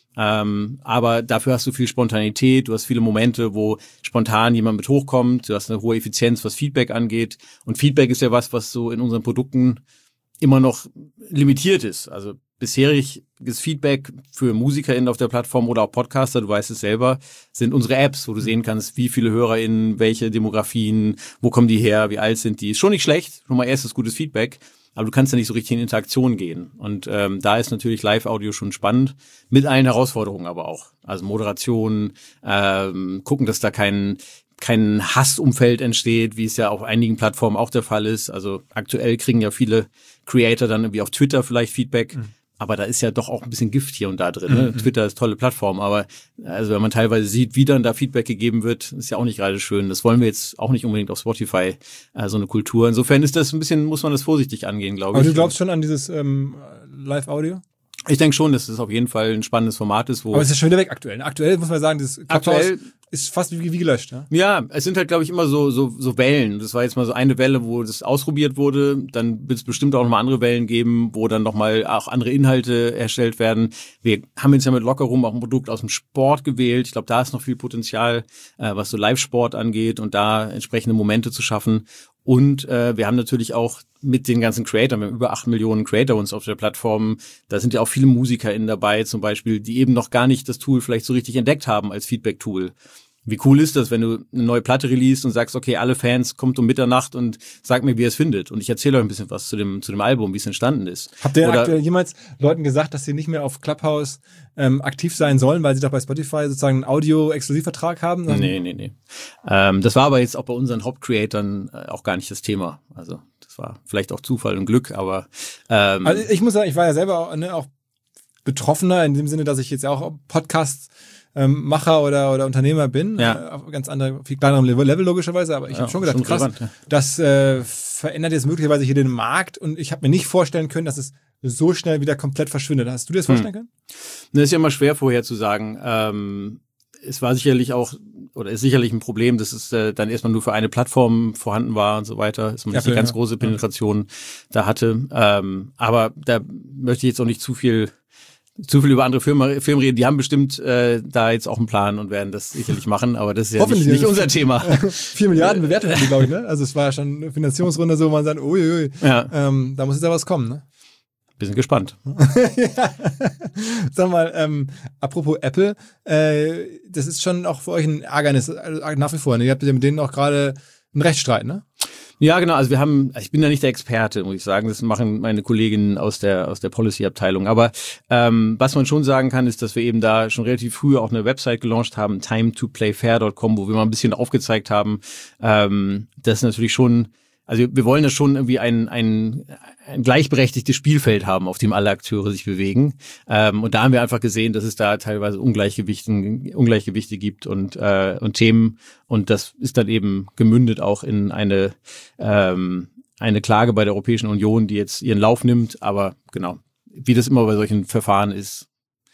Ähm, aber dafür hast du viel Spontanität, du hast viele Momente, wo spontan jemand mit hochkommt, du hast eine hohe Effizienz, was Feedback angeht. Und Feedback ist ja was, was so in unseren Produkten immer noch limitiert ist. Also bisheriges Feedback für MusikerInnen auf der Plattform oder auch Podcaster, du weißt es selber, sind unsere Apps, wo du sehen kannst, wie viele HörerInnen, welche Demografien, wo kommen die her, wie alt sind die. Ist schon nicht schlecht, schon mal erstes gutes Feedback, aber du kannst ja nicht so richtig in Interaktion gehen. Und ähm, da ist natürlich Live-Audio schon spannend, mit allen Herausforderungen aber auch. Also Moderation, ähm, gucken, dass da kein kein Hassumfeld entsteht, wie es ja auf einigen Plattformen auch der Fall ist. Also aktuell kriegen ja viele Creator dann irgendwie auf Twitter vielleicht Feedback, mhm. aber da ist ja doch auch ein bisschen Gift hier und da drin. Ne? Mhm. Twitter ist eine tolle Plattform, aber also wenn man teilweise sieht, wie dann da Feedback gegeben wird, ist ja auch nicht gerade schön. Das wollen wir jetzt auch nicht unbedingt auf Spotify, äh, so eine Kultur. Insofern ist das ein bisschen, muss man das vorsichtig angehen, glaube ich. Aber du glaubst schon an dieses ähm, Live-Audio? Ich denke schon, dass es auf jeden Fall ein spannendes Format ist. Wo aber es ist schon wieder weg aktuell. Aktuell muss man sagen, das aktuell ist fast wie, wie gelöscht. Ja? ja, es sind halt, glaube ich, immer so so so Wellen. Das war jetzt mal so eine Welle, wo das ausprobiert wurde. Dann wird es bestimmt auch noch mal andere Wellen geben, wo dann noch mal auch andere Inhalte erstellt werden. Wir haben jetzt ja mit Lockerroom auch ein Produkt aus dem Sport gewählt. Ich glaube, da ist noch viel Potenzial, äh, was so Live-Sport angeht und da entsprechende Momente zu schaffen. Und äh, wir haben natürlich auch mit den ganzen Creatoren, wir haben über acht Millionen Creator uns auf der Plattform, da sind ja auch viele MusikerInnen dabei zum Beispiel, die eben noch gar nicht das Tool vielleicht so richtig entdeckt haben als Feedback-Tool. Wie cool ist das, wenn du eine neue Platte releast und sagst, okay, alle Fans, kommt um Mitternacht und sagt mir, wie ihr es findet. Und ich erzähle euch ein bisschen was zu dem zu dem Album, wie es entstanden ist. Habt ihr aktuell jemals Leuten gesagt, dass sie nicht mehr auf Clubhouse ähm, aktiv sein sollen, weil sie doch bei Spotify sozusagen einen Audio-Exklusivvertrag haben? Also nee, nee, nee. Ähm, das war aber jetzt auch bei unseren Hauptcreatoren äh, auch gar nicht das Thema. Also das war vielleicht auch Zufall und Glück, aber ähm, also ich muss sagen, ich war ja selber auch, ne, auch Betroffener in dem Sinne, dass ich jetzt ja auch Podcasts Ähm, Macher oder oder Unternehmer bin, ja. äh, auf ganz anderem, viel kleinerem Level logischerweise, aber ich ja, habe schon gedacht, schon krass, relevant, ja. das äh, verändert jetzt möglicherweise hier den Markt und ich habe mir nicht vorstellen können, dass es so schnell wieder komplett verschwindet. Hast du dir das vorstellen können? Das ist ja immer schwer vorherzusagen. Ähm, es war sicherlich auch, oder ist sicherlich ein Problem, dass es äh, dann erstmal nur für eine Plattform vorhanden war und so weiter, dass man nicht ja, die ganz ja. große Penetration ja. da hatte. Ähm, aber da möchte ich jetzt auch nicht zu viel zu viel über andere Firmen, Firmen reden. Die haben bestimmt äh, da jetzt auch einen Plan und werden das sicherlich machen, aber das ist ja nicht, nicht unser Thema. Vier Milliarden bewertet haben die, glaube ich, ne? Also es war ja schon eine Finanzierungsrunde, so man sagt, uiui, ja. ähm, da muss jetzt ja was kommen, ne? Bisschen gespannt. ja. Sag mal, ähm, apropos Apple, äh, das ist schon auch für euch ein Ärgernis, also nach wie vor, ne? Ihr habt ja mit denen auch gerade einen Rechtsstreit, ne? Ja, genau. Also wir haben, ich bin da nicht der Experte, muss ich sagen. Das machen meine Kolleginnen aus der aus der Policy-Abteilung. Aber ähm, was man schon sagen kann, ist, dass wir eben da schon relativ früh auch eine Website gelauncht haben, time to play fair dot com, wo wir mal ein bisschen aufgezeigt haben, ähm, dass natürlich schon, also wir wollen da schon irgendwie ein ein, ein gleichberechtigtes Spielfeld haben, auf dem alle Akteure sich bewegen. Ähm, und da haben wir einfach gesehen, dass es da teilweise Ungleichgewichte, Ungleichgewichte gibt und äh, und Themen. Und das ist dann eben gemündet auch in eine ähm, eine Klage bei der Europäischen Union, die jetzt ihren Lauf nimmt. Aber genau, wie das immer bei solchen Verfahren ist,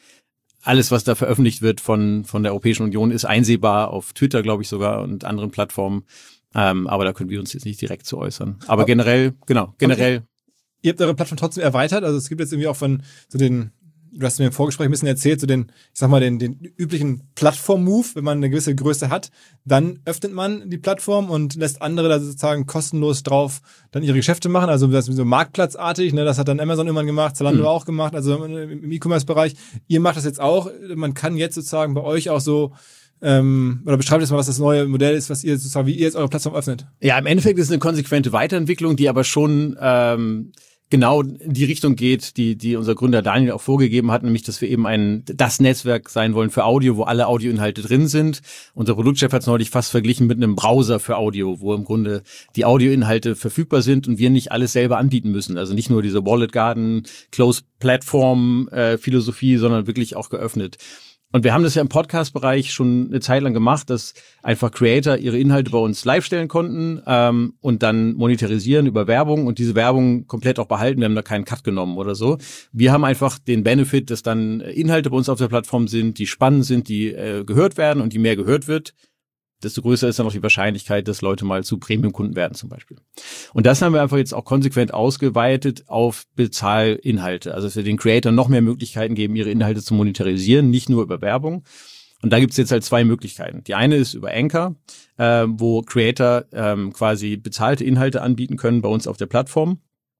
alles, was da veröffentlicht wird von von der Europäischen Union, ist einsehbar auf Twitter, glaube ich sogar, und anderen Plattformen. Ähm, aber da können wir uns jetzt nicht direkt zu äußern. Aber generell, genau, generell. Okay. Ihr habt eure Plattform trotzdem erweitert, also es gibt jetzt irgendwie auch von so den, du hast mir im Vorgespräch ein bisschen erzählt, so den, ich sag mal, den, den üblichen Plattform-Move, wenn man eine gewisse Größe hat, dann öffnet man die Plattform und lässt andere da sozusagen kostenlos drauf dann ihre Geschäfte machen, also das ist so marktplatzartig, ne, das hat dann Amazon irgendwann gemacht, Zalando mhm. auch gemacht, also im E-Commerce-Bereich. Ihr macht das jetzt auch, man kann jetzt sozusagen bei euch auch so, Ähm, oder beschreibt jetzt mal, was das neue Modell ist, was ihr sozusagen, wie ihr jetzt eure Plattform öffnet. Ja, im Endeffekt ist es eine konsequente Weiterentwicklung, die aber schon ähm, genau in die Richtung geht, die die unser Gründer Daniel auch vorgegeben hat, nämlich, dass wir eben ein das Netzwerk sein wollen für Audio, wo alle Audioinhalte drin sind. Unser Produktchef hat es neulich fast verglichen mit einem Browser für Audio, wo im Grunde die Audioinhalte verfügbar sind und wir nicht alles selber anbieten müssen. Also nicht nur diese Walled Garden, Closed Platform äh, Philosophie, sondern wirklich auch geöffnet. Und wir haben das ja im Podcast-Bereich schon eine Zeit lang gemacht, dass einfach Creator ihre Inhalte bei uns live stellen konnten ähm, und dann monetarisieren über Werbung und diese Werbung komplett auch behalten. Wir haben da keinen Cut genommen oder so. Wir haben einfach den Benefit, dass dann Inhalte bei uns auf der Plattform sind, die spannend sind, die äh, gehört werden und die mehr gehört wird. Desto größer ist dann auch die Wahrscheinlichkeit, dass Leute mal zu Premium-Kunden werden zum Beispiel. Und das haben wir einfach jetzt auch konsequent ausgeweitet auf Bezahlinhalte. Also dass wir den Creators noch mehr Möglichkeiten geben, ihre Inhalte zu monetarisieren, nicht nur über Werbung. Und da gibt's jetzt halt zwei Möglichkeiten. Die eine ist über Anchor, äh, wo Creator ähm, quasi bezahlte Inhalte anbieten können bei uns auf der Plattform,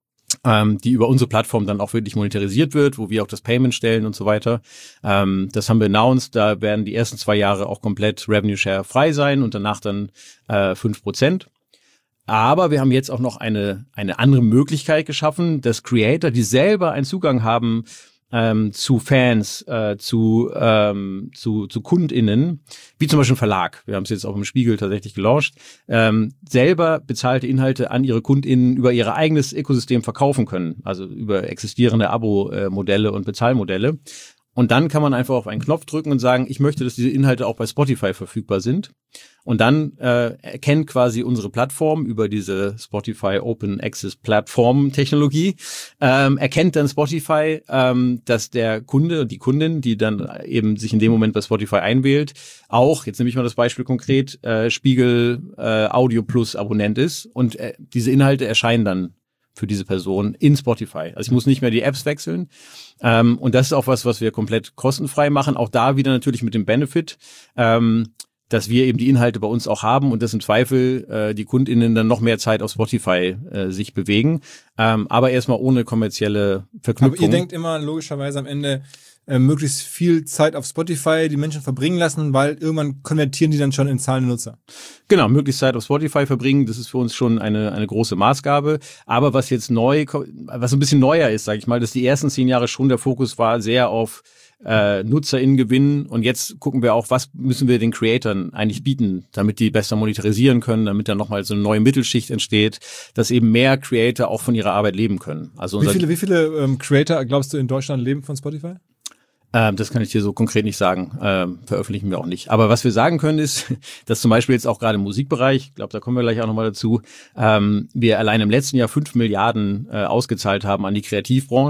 ähm, die über unsere Plattform dann auch wirklich monetarisiert wird, wo wir auch das Payment stellen und so weiter. Ähm, das haben wir announced, da werden die ersten zwei Jahre auch komplett Revenue Share frei sein und danach dann äh, fünf Prozent. Aber wir haben jetzt auch noch eine eine andere Möglichkeit geschaffen, dass Creator, die selber einen Zugang haben ähm, zu Fans, äh, zu ähm, zu zu KundInnen, wie zum Beispiel ein Verlag, wir haben es jetzt auch im Spiegel tatsächlich gelauncht, ähm, selber bezahlte Inhalte an ihre KundInnen über ihr eigenes Ökosystem verkaufen können, also über existierende Abo-Modelle und Bezahlmodelle. Und dann kann man einfach auf einen Knopf drücken und sagen, ich möchte, dass diese Inhalte auch bei Spotify verfügbar sind. Und dann äh, erkennt quasi unsere Plattform über diese Spotify Open Access Plattform Technologie, ähm, erkennt dann Spotify, ähm, dass der Kunde und die Kundin, die dann eben sich in dem Moment bei Spotify einwählt, auch, jetzt nehme ich mal das Beispiel konkret, äh, Spiegel äh, Audio Plus Abonnent ist und äh, diese Inhalte erscheinen dann für diese Person in Spotify. Also ich muss nicht mehr die Apps wechseln. Ähm, und das ist auch was, was wir komplett kostenfrei machen. Auch da wieder natürlich mit dem Benefit, ähm, dass wir eben die Inhalte bei uns auch haben und dass im Zweifel äh, die KundInnen dann noch mehr Zeit auf Spotify äh, sich bewegen. Ähm, aber erstmal ohne kommerzielle Verknüpfung. Aber ihr denkt immer logischerweise am Ende, äh, möglichst viel Zeit auf Spotify die Menschen verbringen lassen, weil irgendwann konvertieren die dann schon in zahlende Nutzer. Genau, möglichst Zeit auf Spotify verbringen, das ist für uns schon eine eine große Maßgabe. Aber was jetzt neu, was ein bisschen neuer ist, sage ich mal, dass die ersten zehn Jahre schon der Fokus war sehr auf äh, NutzerInnen gewinnen und jetzt gucken wir auch, was müssen wir den Creatoren eigentlich bieten, damit die besser monetarisieren können, damit dann nochmal so eine neue Mittelschicht entsteht, dass eben mehr Creator auch von ihrer Arbeit leben können. Also wie viele, wie viele ähm, Creator, glaubst du, in Deutschland leben von Spotify? Ähm, das kann ich dir so konkret nicht sagen, ähm, veröffentlichen wir auch nicht. Aber was wir sagen können ist, dass zum Beispiel jetzt auch gerade im Musikbereich, ich glaube, da kommen wir gleich auch nochmal dazu, ähm, wir allein im letzten Jahr fünf Milliarden äh, ausgezahlt haben an die Kreativbranche.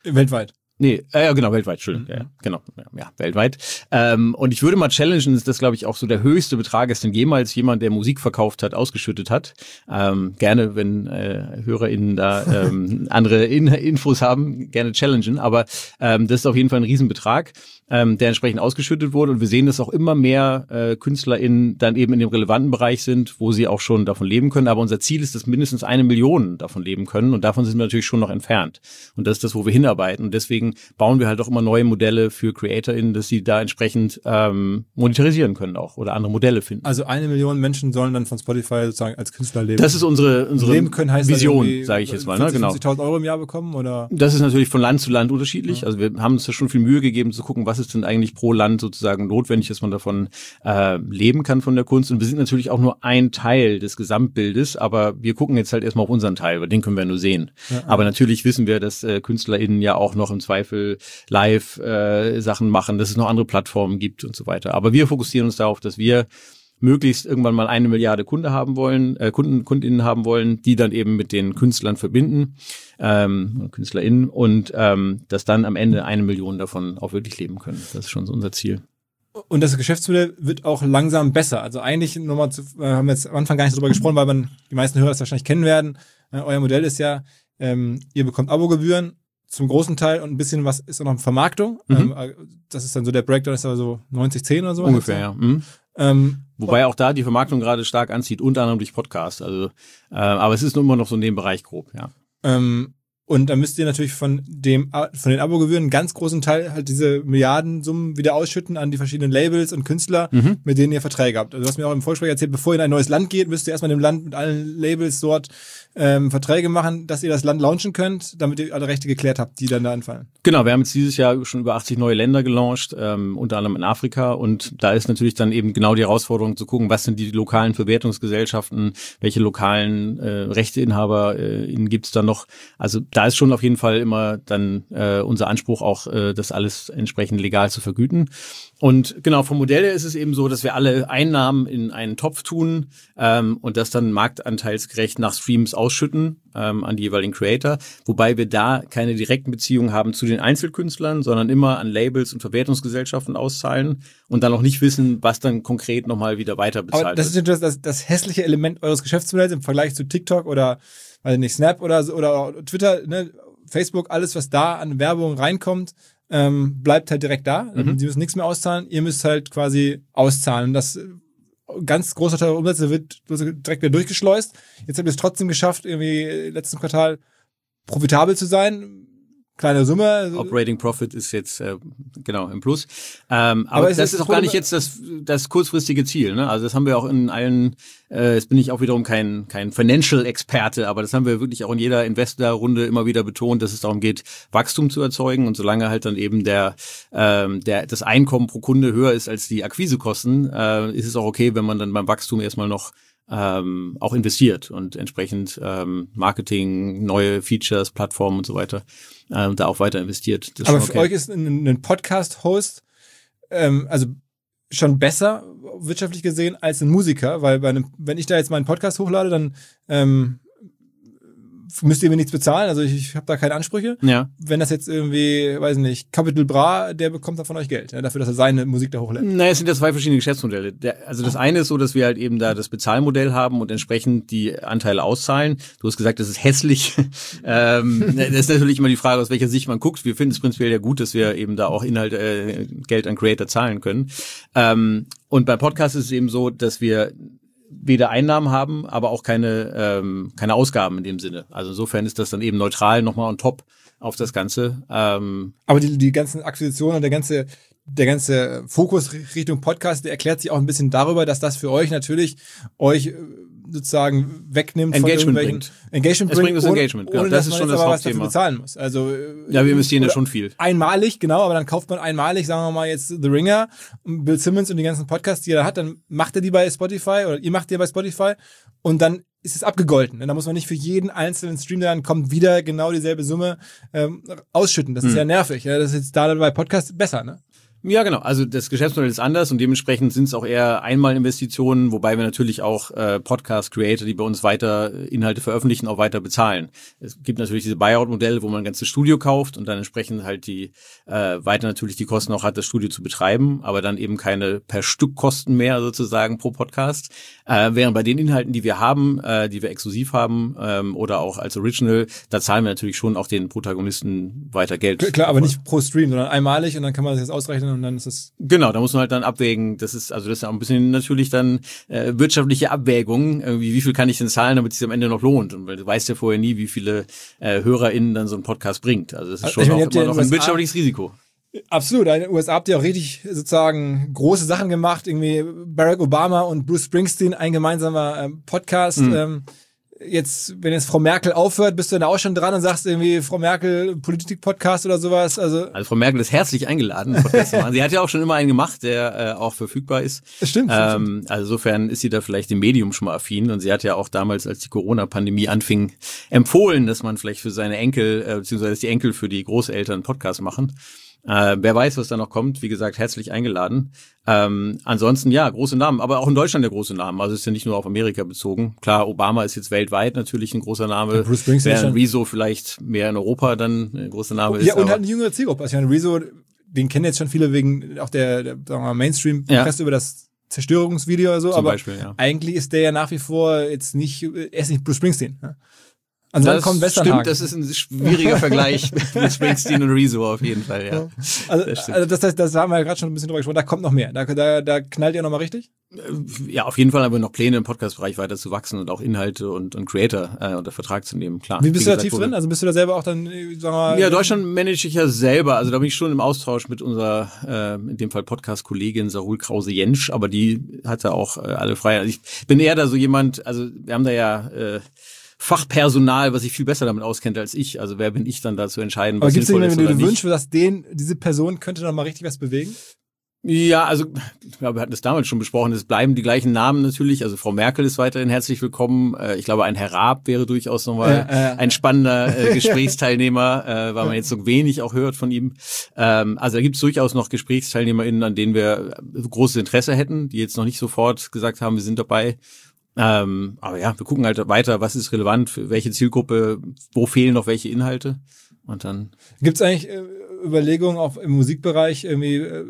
Weltweit. Nee, äh, ja, genau, weltweit, Entschuldigung. Mhm. Ja, genau, ja, ja weltweit. Ähm, und ich würde mal challengen, dass das, glaube ich, auch so der höchste Betrag ist, den jemals jemand, der Musik verkauft hat, ausgeschüttet hat. Ähm, gerne, wenn äh, HörerInnen da ähm, andere In- Infos haben, gerne challengen. Aber ähm, das ist auf jeden Fall ein Riesenbetrag, ähm, der entsprechend ausgeschüttet wurde. Und wir sehen, dass auch immer mehr äh, KünstlerInnen dann eben in dem relevanten Bereich sind, wo sie auch schon davon leben können. Aber unser Ziel ist, dass mindestens eine Million davon leben können. Und davon sind wir natürlich schon noch entfernt. Und das ist das, wo wir hinarbeiten. Und deswegen bauen wir halt auch immer neue Modelle für CreatorInnen, dass sie da entsprechend ähm, monetarisieren können auch oder andere Modelle finden. Also eine Million Menschen sollen dann von Spotify sozusagen als Künstler leben. Das ist unsere, unsere leben können, heißt Vision, sage ich jetzt mal. Ne? Genau. fünfzigtausend Euro im Jahr bekommen? Oder? Das ist natürlich von Land zu Land unterschiedlich. Ja. Also wir haben uns da schon viel Mühe gegeben zu gucken, was ist denn eigentlich pro Land sozusagen notwendig, dass man davon äh, leben kann von der Kunst. Und wir sind natürlich auch nur ein Teil des Gesamtbildes, aber wir gucken jetzt halt erstmal auf unseren Teil, weil den können wir nur sehen. Ja, aber natürlich wissen wir, dass äh, KünstlerInnen ja auch noch im Zweifel live äh, Sachen machen, dass es noch andere Plattformen gibt und so weiter. Aber wir fokussieren uns darauf, dass wir möglichst irgendwann mal eine Milliarde Kunde haben wollen, äh, Kunden, KundInnen haben wollen, die dann eben mit den Künstlern verbinden, ähm, KünstlerInnen, und ähm, dass dann am Ende eine Million davon auch wirklich leben können. Das ist schon so unser Ziel. Und das Geschäftsmodell wird auch langsam besser. Also eigentlich, nochmal zu, äh, haben wir jetzt am Anfang gar nicht darüber gesprochen, weil man die meisten Hörer das wahrscheinlich kennen werden. Äh, euer Modell ist ja, ähm, ihr bekommt Abogebühren zum großen Teil und ein bisschen was ist auch noch Vermarktung. Mhm. Ähm, das ist dann so der Breakdown, ist aber so neunzig zehn oder so. Ungefähr, ja. Mhm. Ähm, Wobei auch da die Vermarktung gerade stark anzieht, unter anderem durch Podcast. Also, äh, aber es ist nur immer noch so in dem Bereich grob, ja. Ähm, und dann müsst ihr natürlich von dem von den Abogebühren einen ganz großen Teil halt diese Milliardensummen wieder ausschütten an die verschiedenen Labels und Künstler, mhm. mit denen ihr Verträge habt. Also du hast mir auch im Vorgespräch erzählt, bevor ihr in ein neues Land geht, müsst ihr erstmal in dem Land mit allen Labels dort ähm, Verträge machen, dass ihr das Land launchen könnt, damit ihr alle Rechte geklärt habt, die dann da anfallen. Genau, wir haben jetzt dieses Jahr schon über achtzig neue Länder gelauncht, ähm, unter anderem in Afrika, und da ist natürlich dann eben genau die Herausforderung zu gucken, was sind die lokalen Verwertungsgesellschaften, welche lokalen äh, Rechteinhaber äh, gibt es da noch. Also da ist schon auf jeden Fall immer dann äh, unser Anspruch auch, äh, das alles entsprechend legal zu vergüten. Und genau, vom Modell her ist es eben so, dass wir alle Einnahmen in einen Topf tun ähm, und das dann marktanteilsgerecht nach Streams ausschütten ähm, an die jeweiligen Creator, wobei wir da keine direkten Beziehungen haben zu den Einzelkünstlern, sondern immer an Labels und Verwertungsgesellschaften auszahlen und dann auch nicht wissen, was dann konkret nochmal wieder weiter bezahlt Aber das wird. ist das, das, das hässliche Element eures Geschäftsmodells im Vergleich zu TikTok oder, weiß nicht, Snap oder, oder Twitter, ne, Facebook, alles, was da an Werbung reinkommt, ähm, bleibt halt direkt da. Mhm. Sie müssen nichts mehr auszahlen. Ihr müsst halt quasi auszahlen. Und das ganz großer Teil der Umsätze wird direkt wieder durchgeschleust. Jetzt habt ihr es trotzdem geschafft, irgendwie letzten Quartal profitabel zu sein. Kleine Summe. Operating Profit ist jetzt äh, genau im Plus. Ähm, aber, aber das ist, ist auch gar nicht jetzt das, das kurzfristige Ziel. Ne? Also das haben wir auch in allen, äh, jetzt bin ich auch wiederum kein kein Financial-Experte, aber das haben wir wirklich auch in jeder Investor-Runde immer wieder betont, dass es darum geht, Wachstum zu erzeugen. Und solange halt dann eben der ähm, der das Einkommen pro Kunde höher ist als die Akquisekosten, äh, ist es auch okay, wenn man dann beim Wachstum erstmal noch ähm, auch investiert und entsprechend ähm, Marketing, neue Features, Plattformen und so weiter äh, da auch weiter investiert. Das Aber für okay. euch ist ein, ein Podcast-Host ähm, also schon besser wirtschaftlich gesehen als ein Musiker, weil bei einem, wenn ich da jetzt meinen Podcast hochlade, dann ähm, müsst ihr mir nichts bezahlen, also ich, ich habe da keine Ansprüche. Ja. Wenn das jetzt irgendwie, weiß nicht, Capital Bra, der bekommt da von euch Geld, ja, dafür, dass er seine Musik da hochlädt. Naja, es sind ja zwei verschiedene Geschäftsmodelle. Der, also das eine ist so, dass wir halt eben da das Bezahlmodell haben und entsprechend die Anteile auszahlen. Du hast gesagt, das ist hässlich. ähm, das ist natürlich immer die Frage, aus welcher Sicht man guckt. Wir finden es prinzipiell ja gut, dass wir eben da auch Inhalt, äh, Geld an Creator zahlen können. Ähm, und beim Podcast ist es eben so, dass wir weder Einnahmen haben, aber auch keine ähm, keine Ausgaben in dem Sinne. Also insofern ist das dann eben neutral nochmal on top auf das Ganze. Ähm aber die, die ganzen Akquisitionen und der ganze der ganze Fokus Richtung Podcast, der erklärt sich auch ein bisschen darüber, dass das für euch natürlich euch sozusagen wegnimmt Engagement von irgendwelchen bringt. Engagement es bringt das Engagement, ohne, ohne das dass ist man schon jetzt das aber Hauptthema. was dafür bezahlen muss. Also ja, wir investieren ja schon viel. Einmalig, genau, aber dann kauft man einmalig, sagen wir mal jetzt The Ringer, Bill Simmons und die ganzen Podcasts, die er da hat, dann macht er die bei Spotify oder ihr macht die bei Spotify und dann ist es abgegolten. Da muss man nicht für jeden einzelnen Stream, der dann kommt, wieder genau dieselbe Summe ähm, ausschütten. Das ist hm. ja nervig. Ja? Das ist jetzt da bei Podcast besser, ne? Ja, genau. Also das Geschäftsmodell ist anders und dementsprechend sind es auch eher Einmalinvestitionen, wobei wir natürlich auch äh, Podcast-Creator, die bei uns weiter Inhalte veröffentlichen, auch weiter bezahlen. Es gibt natürlich diese Buyout-Modelle, wo man ein ganzes Studio kauft und dann entsprechend halt die äh, weiter natürlich die Kosten auch hat, das Studio zu betreiben, aber dann eben keine per Stück Kosten mehr sozusagen pro Podcast. Äh, während bei den Inhalten, die wir haben, äh, die wir exklusiv haben ähm, oder auch als Original, da zahlen wir natürlich schon auch den Protagonisten weiter Geld. Klar, aber nicht pro Stream, sondern einmalig und dann kann man das jetzt ausrechnen und dann ist es... Genau, da muss man halt dann abwägen, das ist also das ist auch ein bisschen natürlich dann äh, wirtschaftliche Abwägung, irgendwie wie viel kann ich denn zahlen, damit es sich am Ende noch lohnt, und weil du weißt ja vorher nie, wie viele äh, HörerInnen dann so ein Podcast bringt, also das ist schon ich meine, auch immer noch ein wirtschaftliches Risiko. Absolut, in den U S A habt ihr auch richtig sozusagen große Sachen gemacht, irgendwie Barack Obama und Bruce Springsteen, ein gemeinsamer ähm, Podcast, mhm. ähm, Jetzt, wenn jetzt Frau Merkel aufhört, bist du dann auch schon dran und sagst irgendwie, Frau Merkel, Politik-Podcast oder sowas? Also, also Frau Merkel ist herzlich eingeladen, Podcast zu machen. Sie hat ja auch schon immer einen gemacht, der äh, auch verfügbar ist. Stimmt, ähm, stimmt. Also insofern ist sie da vielleicht im Medium schon mal affin. Und sie hat ja auch damals, als die Corona-Pandemie anfing, empfohlen, dass man vielleicht für seine Enkel, äh, beziehungsweise die Enkel für die Großeltern einen Podcast machen. Äh, wer weiß, was da noch kommt. Wie gesagt, herzlich eingeladen. Ähm, ansonsten, ja, große Namen, aber auch in Deutschland der große Namen. Also ist ja nicht nur auf Amerika bezogen. Klar, Obama ist jetzt weltweit natürlich ein großer Name. Ja, Bruce Springsteen während Rezo vielleicht mehr in Europa dann ein großer Name ist. Ja, und halt eine jüngere Zielgruppe. Also ich meine, Rezo, den kennen jetzt schon viele wegen auch der, der sagen wir mal, Mainstream-Presse ja. über das Zerstörungsvideo oder so. Zum aber Beispiel, ja. Eigentlich ist der ja nach wie vor jetzt nicht, er ist nicht Bruce Springsteen. Ja? Also dann kommt Westernhagen. Stimmt, das ist ein schwieriger Vergleich mit Springsteen und Rezo auf jeden Fall, ja. Also das, also das heißt, das haben wir ja gerade schon ein bisschen drüber gesprochen, da kommt noch mehr, da, da, da knallt ihr nochmal richtig? Ja, auf jeden Fall haben wir noch Pläne im Podcast-Bereich weiter zu wachsen und auch Inhalte und, und Creator äh, unter Vertrag zu nehmen, klar. Wie bist Wie du da tief drin? Also bist du da selber auch dann, sagen wir mal... Ja, Deutschland manage ich ja selber, also da bin ich schon im Austausch mit unserer, äh, in dem Fall Podcast-Kollegin Sarul Krause-Jensch, aber die hatte auch äh, alle frei. Also ich bin eher da so jemand, also wir haben da ja... Äh, Fachpersonal, was sich viel besser damit auskennt als ich. Also wer bin ich dann da zu entscheiden, was aber gibt's sinnvoll ist oder nicht. Aber gibt es denn, wenn du dir wünschst, dass den, diese Person könnte noch mal richtig was bewegen? Ja, also ich glaube, wir hatten das damals schon besprochen. Es bleiben die gleichen Namen natürlich. Also Frau Merkel ist weiterhin herzlich willkommen. Ich glaube, ein Herr Raab wäre durchaus nochmal äh, äh, ein spannender äh, Gesprächsteilnehmer, äh, weil man jetzt so wenig auch hört von ihm. Ähm, also da gibt es durchaus noch GesprächsteilnehmerInnen, an denen wir großes Interesse hätten, die jetzt noch nicht sofort gesagt haben, wir sind dabei. Ähm, aber ja, wir gucken halt weiter, was ist relevant, für welche Zielgruppe, wo fehlen noch welche Inhalte und dann. Gibt's eigentlich äh, Überlegungen auch im Musikbereich irgendwie äh,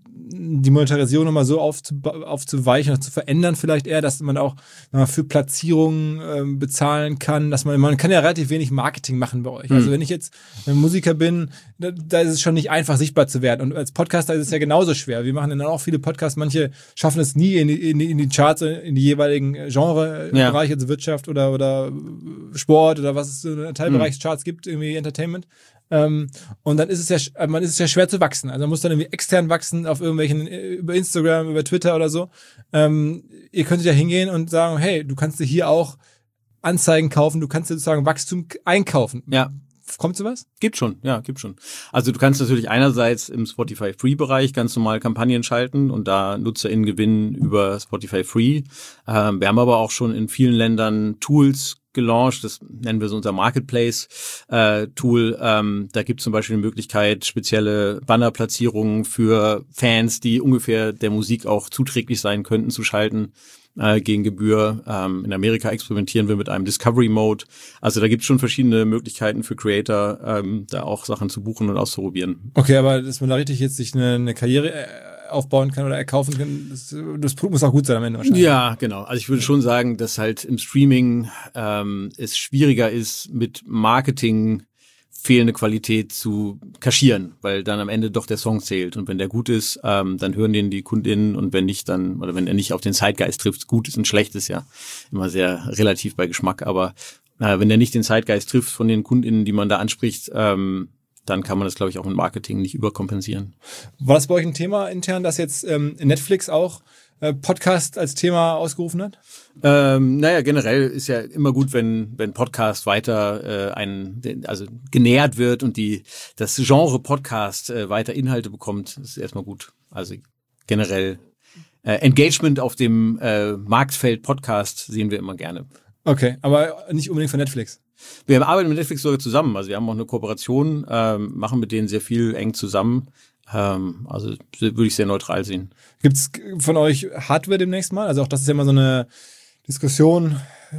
die Monetarisierung nochmal so aufzu- aufzuweichen oder zu verändern vielleicht eher, dass man auch mal für Platzierungen ähm, bezahlen kann, dass man, man kann ja relativ wenig Marketing machen bei euch. Mhm. Also wenn ich jetzt ein Musiker bin, da, da ist es schon nicht einfach sichtbar zu werden und als Podcaster ist es ja genauso schwer. Wir machen dann auch viele Podcasts, manche schaffen es nie in die, in die, in die Charts, in die jeweiligen Genrebereiche, ja. also Wirtschaft oder, oder Sport oder was es so in Teilbereichscharts mhm. gibt, irgendwie Entertainment. Ähm, und dann ist es ja, man ist es ja schwer zu wachsen. Also man muss dann irgendwie extern wachsen auf irgendwelchen, über Instagram, über Twitter oder so. Ähm, ihr könntet ja hingehen und sagen, hey, du kannst dir hier auch Anzeigen kaufen, du kannst dir sozusagen Wachstum einkaufen. Ja. Kommt sowas? Gibt schon, ja, gibt schon. Also du kannst natürlich einerseits im Spotify Free-Bereich ganz normal Kampagnen schalten und da NutzerInnen gewinnen über Spotify Free. Ähm, wir haben aber auch schon in vielen Ländern Tools gelauncht, das nennen wir so unser Marketplace-Tool. Äh, ähm, da gibt es zum Beispiel die Möglichkeit, spezielle Bannerplatzierungen für Fans, die ungefähr der Musik auch zuträglich sein könnten, zu schalten äh, gegen Gebühr. Ähm, in Amerika experimentieren wir mit einem Discovery-Mode. Also da gibt es schon verschiedene Möglichkeiten für Creator, ähm, da auch Sachen zu buchen und auszuprobieren. Okay, aber dass man da richtig jetzt sich eine, eine Karriere äh, aufbauen kann oder erkaufen kann, das, das muss auch gut sein am Ende wahrscheinlich. Ja, genau. Also ich würde schon sagen, dass halt im Streaming ähm, es schwieriger ist, mit Marketing fehlende Qualität zu kaschieren, weil dann am Ende doch der Song zählt. Und wenn der gut ist, ähm, dann hören den die KundInnen und wenn nicht, dann, oder wenn er nicht auf den Zeitgeist trifft, gut ist und schlecht ist ja immer sehr relativ bei Geschmack, aber äh, wenn der nicht den Zeitgeist trifft von den KundInnen, die man da anspricht, ähm, dann kann man das, glaube ich, auch mit Marketing nicht überkompensieren. War das bei euch ein Thema intern, dass jetzt ähm, Netflix auch äh, Podcast als Thema ausgerufen hat? Ähm, naja, generell ist ja immer gut, wenn wenn Podcast weiter äh, ein, also genährt wird und die das Genre Podcast äh, weiter Inhalte bekommt. Das ist erstmal gut. Also generell äh, Engagement auf dem äh, Marktfeld Podcast sehen wir immer gerne. Okay, aber nicht unbedingt von Netflix. Wir arbeiten mit Netflix sogar zusammen. Also wir haben auch eine Kooperation, ähm, machen mit denen sehr viel eng zusammen. Ähm, also würde ich sehr neutral sehen. Gibt's von euch Hardware demnächst mal? Also auch das ist ja immer so eine Diskussion,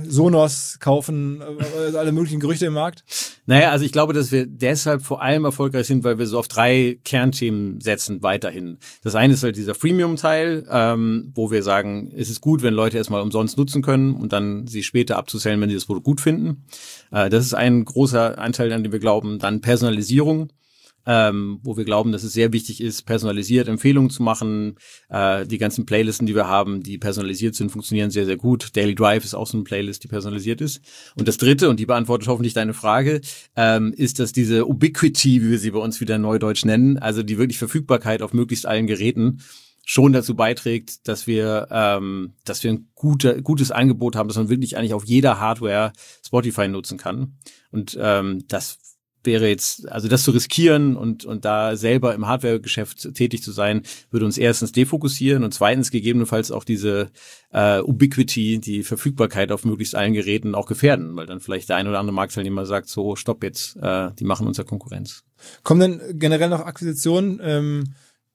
Sonos kaufen, alle möglichen Gerüchte im Markt? Naja, also ich glaube, dass wir deshalb vor allem erfolgreich sind, weil wir so auf drei Kernthemen setzen weiterhin. Das eine ist halt dieser Freemium-Teil, ähm, wo wir sagen, es ist gut, wenn Leute erstmal umsonst nutzen können und dann sie später abzusellen, wenn sie das Produkt gut finden. Äh, das ist ein großer Anteil, an dem wir glauben. Dann Personalisierung. Ähm, wo wir glauben, dass es sehr wichtig ist, personalisiert Empfehlungen zu machen. Äh, die ganzen Playlisten, die wir haben, die personalisiert sind, funktionieren sehr, sehr gut. Daily Drive ist auch so eine Playlist, die personalisiert ist. Und das Dritte, und die beantwortet hoffentlich deine Frage, ähm, ist, dass diese Ubiquity, wie wir sie bei uns wieder neudeutsch nennen, also die wirklich Verfügbarkeit auf möglichst allen Geräten, schon dazu beiträgt, dass wir, ähm, dass wir ein gute, gutes Angebot haben, dass man wirklich eigentlich auf jeder Hardware Spotify nutzen kann. Und ähm, das wäre jetzt, also das zu riskieren und und da selber im Hardware-Geschäft tätig zu sein, würde uns erstens defokussieren und zweitens gegebenenfalls auch diese äh, Ubiquity, die Verfügbarkeit auf möglichst allen Geräten auch gefährden, weil dann vielleicht der ein oder andere Marktteilnehmer sagt, so stopp jetzt, äh, die machen uns ja Konkurrenz. Kommen denn generell noch Akquisitionen ähm,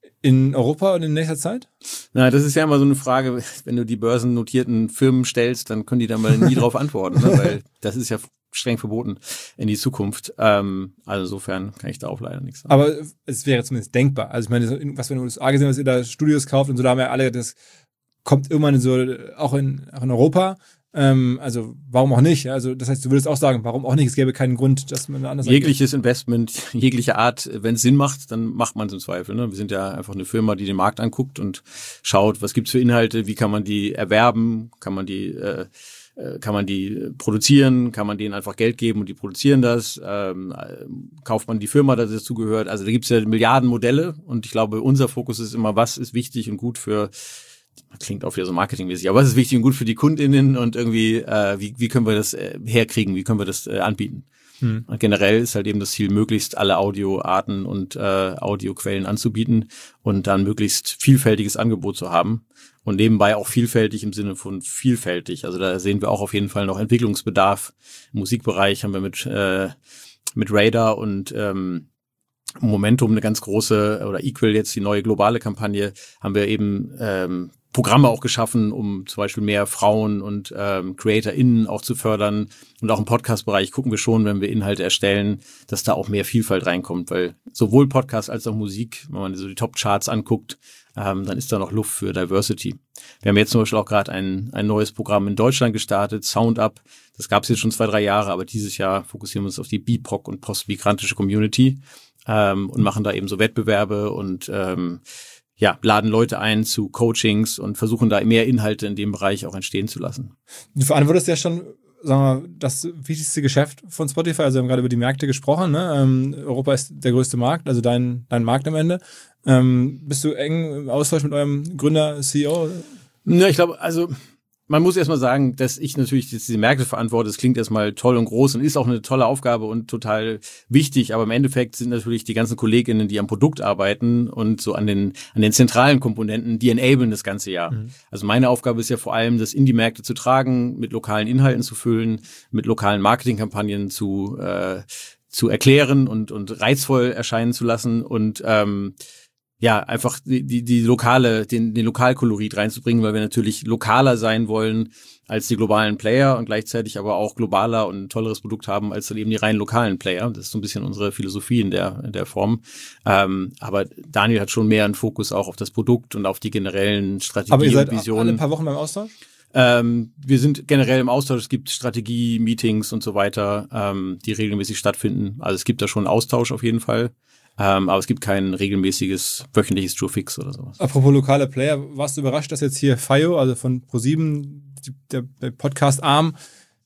in Europa und in nächster Zeit? Na, das ist ja immer so eine Frage, wenn du die börsennotierten Firmen stellst, dann können die da mal nie drauf antworten, ne? Weil das ist ja streng verboten in die Zukunft. Ähm, also insofern kann ich da auch leider nichts sagen. Aber es wäre zumindest denkbar. Also ich meine, was wir in den U S A gesehen haben, dass ihr da Studios kauft und so, da haben ja alle, das kommt irgendwann so, auch in, auch in Europa. Ähm, also warum auch nicht? Also das heißt, du würdest auch sagen, warum auch nicht? Es gäbe keinen Grund, dass man anders... Jegliches Investment, jegliche Art, wenn es Sinn macht, dann macht man es im Zweifel. Ne? Wir sind ja einfach eine Firma, die den Markt anguckt und schaut, was gibt's für Inhalte, wie kann man die erwerben, kann man die... Äh, kann man die produzieren, kann man denen einfach Geld geben und die produzieren das, ähm, kauft man die Firma, die dazu gehört. Also da gibt's ja Milliarden Modelle und ich glaube, unser Fokus ist immer, was ist wichtig und gut für, klingt auch wieder so marketingmäßig, aber was ist wichtig und gut für die KundInnen und irgendwie, äh, wie, wie können wir das äh, herkriegen, wie können wir das äh, anbieten. Hm. Und generell ist halt eben das Ziel, möglichst alle Audioarten und äh, Audioquellen anzubieten und dann möglichst vielfältiges Angebot zu haben. Und nebenbei auch vielfältig im Sinne von vielfältig. Also da sehen wir auch auf jeden Fall noch Entwicklungsbedarf. Im Musikbereich haben wir mit äh, mit Radar und ähm, Momentum eine ganz große, oder Equal jetzt die neue globale Kampagne, haben wir eben ähm, Programme auch geschaffen, um zum Beispiel mehr Frauen und ähm, CreatorInnen auch zu fördern. Und auch im Podcast-Bereich gucken wir schon, wenn wir Inhalte erstellen, dass da auch mehr Vielfalt reinkommt, weil sowohl Podcast als auch Musik, wenn man so die Top-Charts anguckt, ähm, dann ist da noch Luft für Diversity. Wir haben jetzt zum Beispiel auch gerade ein ein neues Programm in Deutschland gestartet, SoundUp. Das gab es jetzt schon zwei, drei Jahre, aber dieses Jahr fokussieren wir uns auf die B I P O C und postmigrantische Community ähm, und machen da eben so Wettbewerbe und ähm, ja, laden Leute ein zu Coachings und versuchen da mehr Inhalte in dem Bereich auch entstehen zu lassen. Du verantwortest ja schon, sagen wir, das wichtigste Geschäft von Spotify. Also wir haben gerade über die Märkte gesprochen. Ne? Ähm, Europa ist der größte Markt, also dein dein Markt am Ende. Ähm, bist du eng im Austausch mit eurem Gründer, C E O? Ja, ich glaube, also man muss erstmal sagen, dass ich natürlich diese Märkte verantworte. Das klingt erstmal toll und groß und ist auch eine tolle Aufgabe und total wichtig. Aber im Endeffekt sind natürlich die ganzen KollegInnen, die am Produkt arbeiten und so an den an den zentralen Komponenten, die enablen das ganze Jahr. Mhm. Also meine Aufgabe ist ja vor allem, das in die Märkte zu tragen, mit lokalen Inhalten zu füllen, mit lokalen Marketingkampagnen zu äh, zu erklären und und reizvoll erscheinen zu lassen und ähm, ja, einfach die, die, die lokale, den, den Lokalkolorit reinzubringen, weil wir natürlich lokaler sein wollen als die globalen Player und gleichzeitig aber auch globaler und ein tolleres Produkt haben als dann eben die rein lokalen Player. Das ist so ein bisschen unsere Philosophie in der, in der Form. Ähm, aber Daniel hat schon mehr einen Fokus auch auf das Produkt und auf die generellen Strategien aber ihr seid und Visionen. Alle ein paar Wochen beim Austausch? Ähm, wir sind generell im Austausch. Es gibt Strategie-Meetings und so weiter, ähm, die regelmäßig stattfinden. Also es gibt da schon Austausch auf jeden Fall. Ähm, aber es gibt kein regelmäßiges wöchentliches True Fix oder sowas. Apropos lokale Player, warst du überrascht, dass jetzt hier Fayo, also von ProSieben, der, der Podcast-Arm,